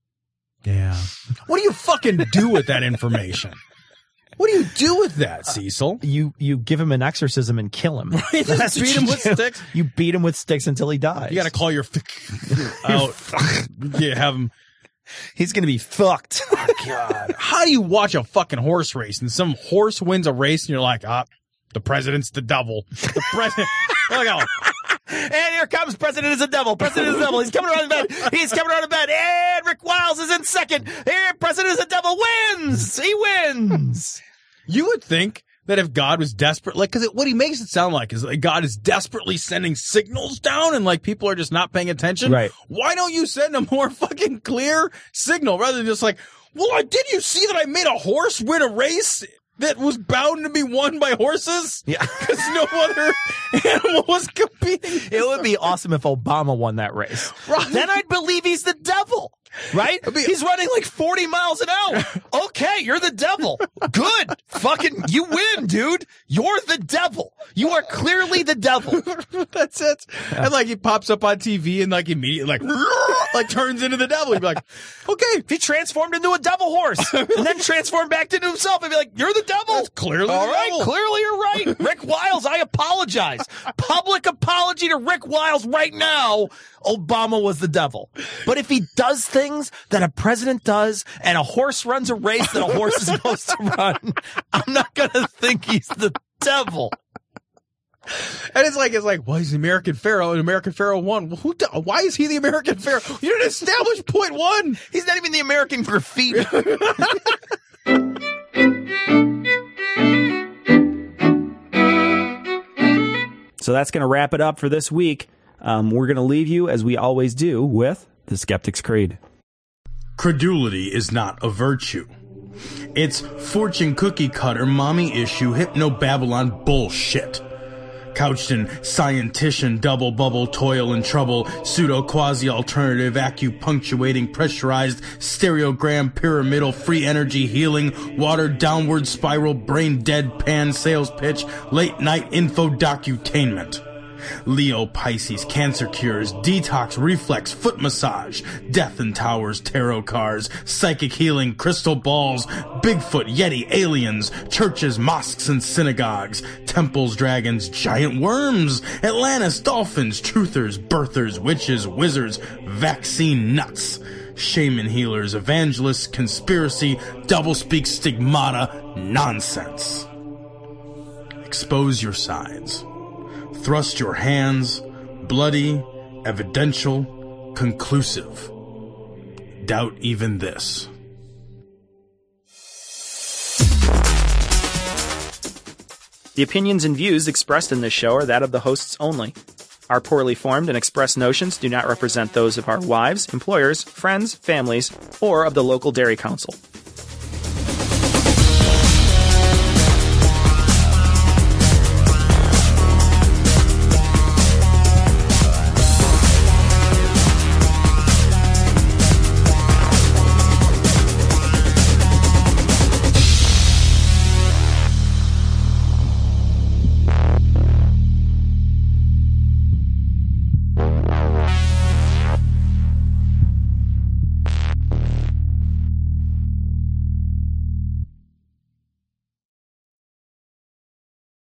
Yeah. What do you fucking do with that information? What do you do with that, Cecil? You you give him an exorcism and kill him. Right, just That's beat what him you with do. sticks? You beat him with sticks until he dies. You got to call your out. Yeah, have him. He's going to be fucked. Oh, God. How do you watch a fucking horse race and some horse wins a race and you're like, ah, the president's the devil. The president. Look out. And here comes President is a devil. President is a devil. He's coming around the bed. He's coming around the bed. And Rick Wiles is in second. Here, President is a devil wins. He wins. You would think that if God was desperate, like, because what he makes it sound like is like God is desperately sending signals down and like people are just not paying attention. Right. Why don't you send a more fucking clear signal rather than just like, well, I did you see that I made a horse win a race that was bound to be won by horses? Yeah. Because no other animal was competing. It would be awesome if Obama won that race. Right. Then I'd believe he's the devil. Right? be- He's running like forty miles an hour. Okay, you're the devil. Good. Fucking, you win, dude. You're the devil. You are clearly the devil. That's it. And like he pops up on T V and like immediately like like turns into the devil. He'd be like, okay. He transformed into a devil horse and then transformed back into himself and be like, you're the devil. That's clearly All the right, devil. clearly you're right. Rick Wiles, I apologize. Public apology to Rick Wiles right now. Obama was the devil. But if he does things that a president does and a horse runs a race that a horse is supposed to run, I'm not going to think he's the devil. And it's like, it's like, well, he's the American Pharaoh and American Pharaoh won. Well, who, do- why is he the American Pharaoh? You didn't establish point one. He's not even the American graffiti. So that's going to wrap it up for this week. Um, we're going to leave you, as we always do, with the Skeptic's Creed. Credulity is not a virtue. It's fortune cookie cutter, mommy issue, hypno-Babylon bullshit. Couched in scientician, double bubble, toil and trouble, pseudo quasi alternative, acupunctuating, pressurized, stereogram, pyramidal, free energy healing, watered downward spiral, brain deadpan sales pitch, late night info docutainment. Leo, Pisces, cancer cures, detox, reflex, foot massage, death and towers, tarot cards, psychic healing, crystal balls, Bigfoot, Yeti, aliens, churches, mosques and synagogues, temples, dragons, giant worms, Atlantis, dolphins, truthers, birthers, witches, wizards, vaccine nuts, shaman healers, evangelists, conspiracy, doublespeak, stigmata, nonsense. Expose your sides. Thrust your hands, bloody, evidential, conclusive. Doubt even this. The opinions and views expressed in this show are that of the hosts only. Our poorly formed and expressed notions do not represent those of our wives, employers, friends, families, or of the local dairy council.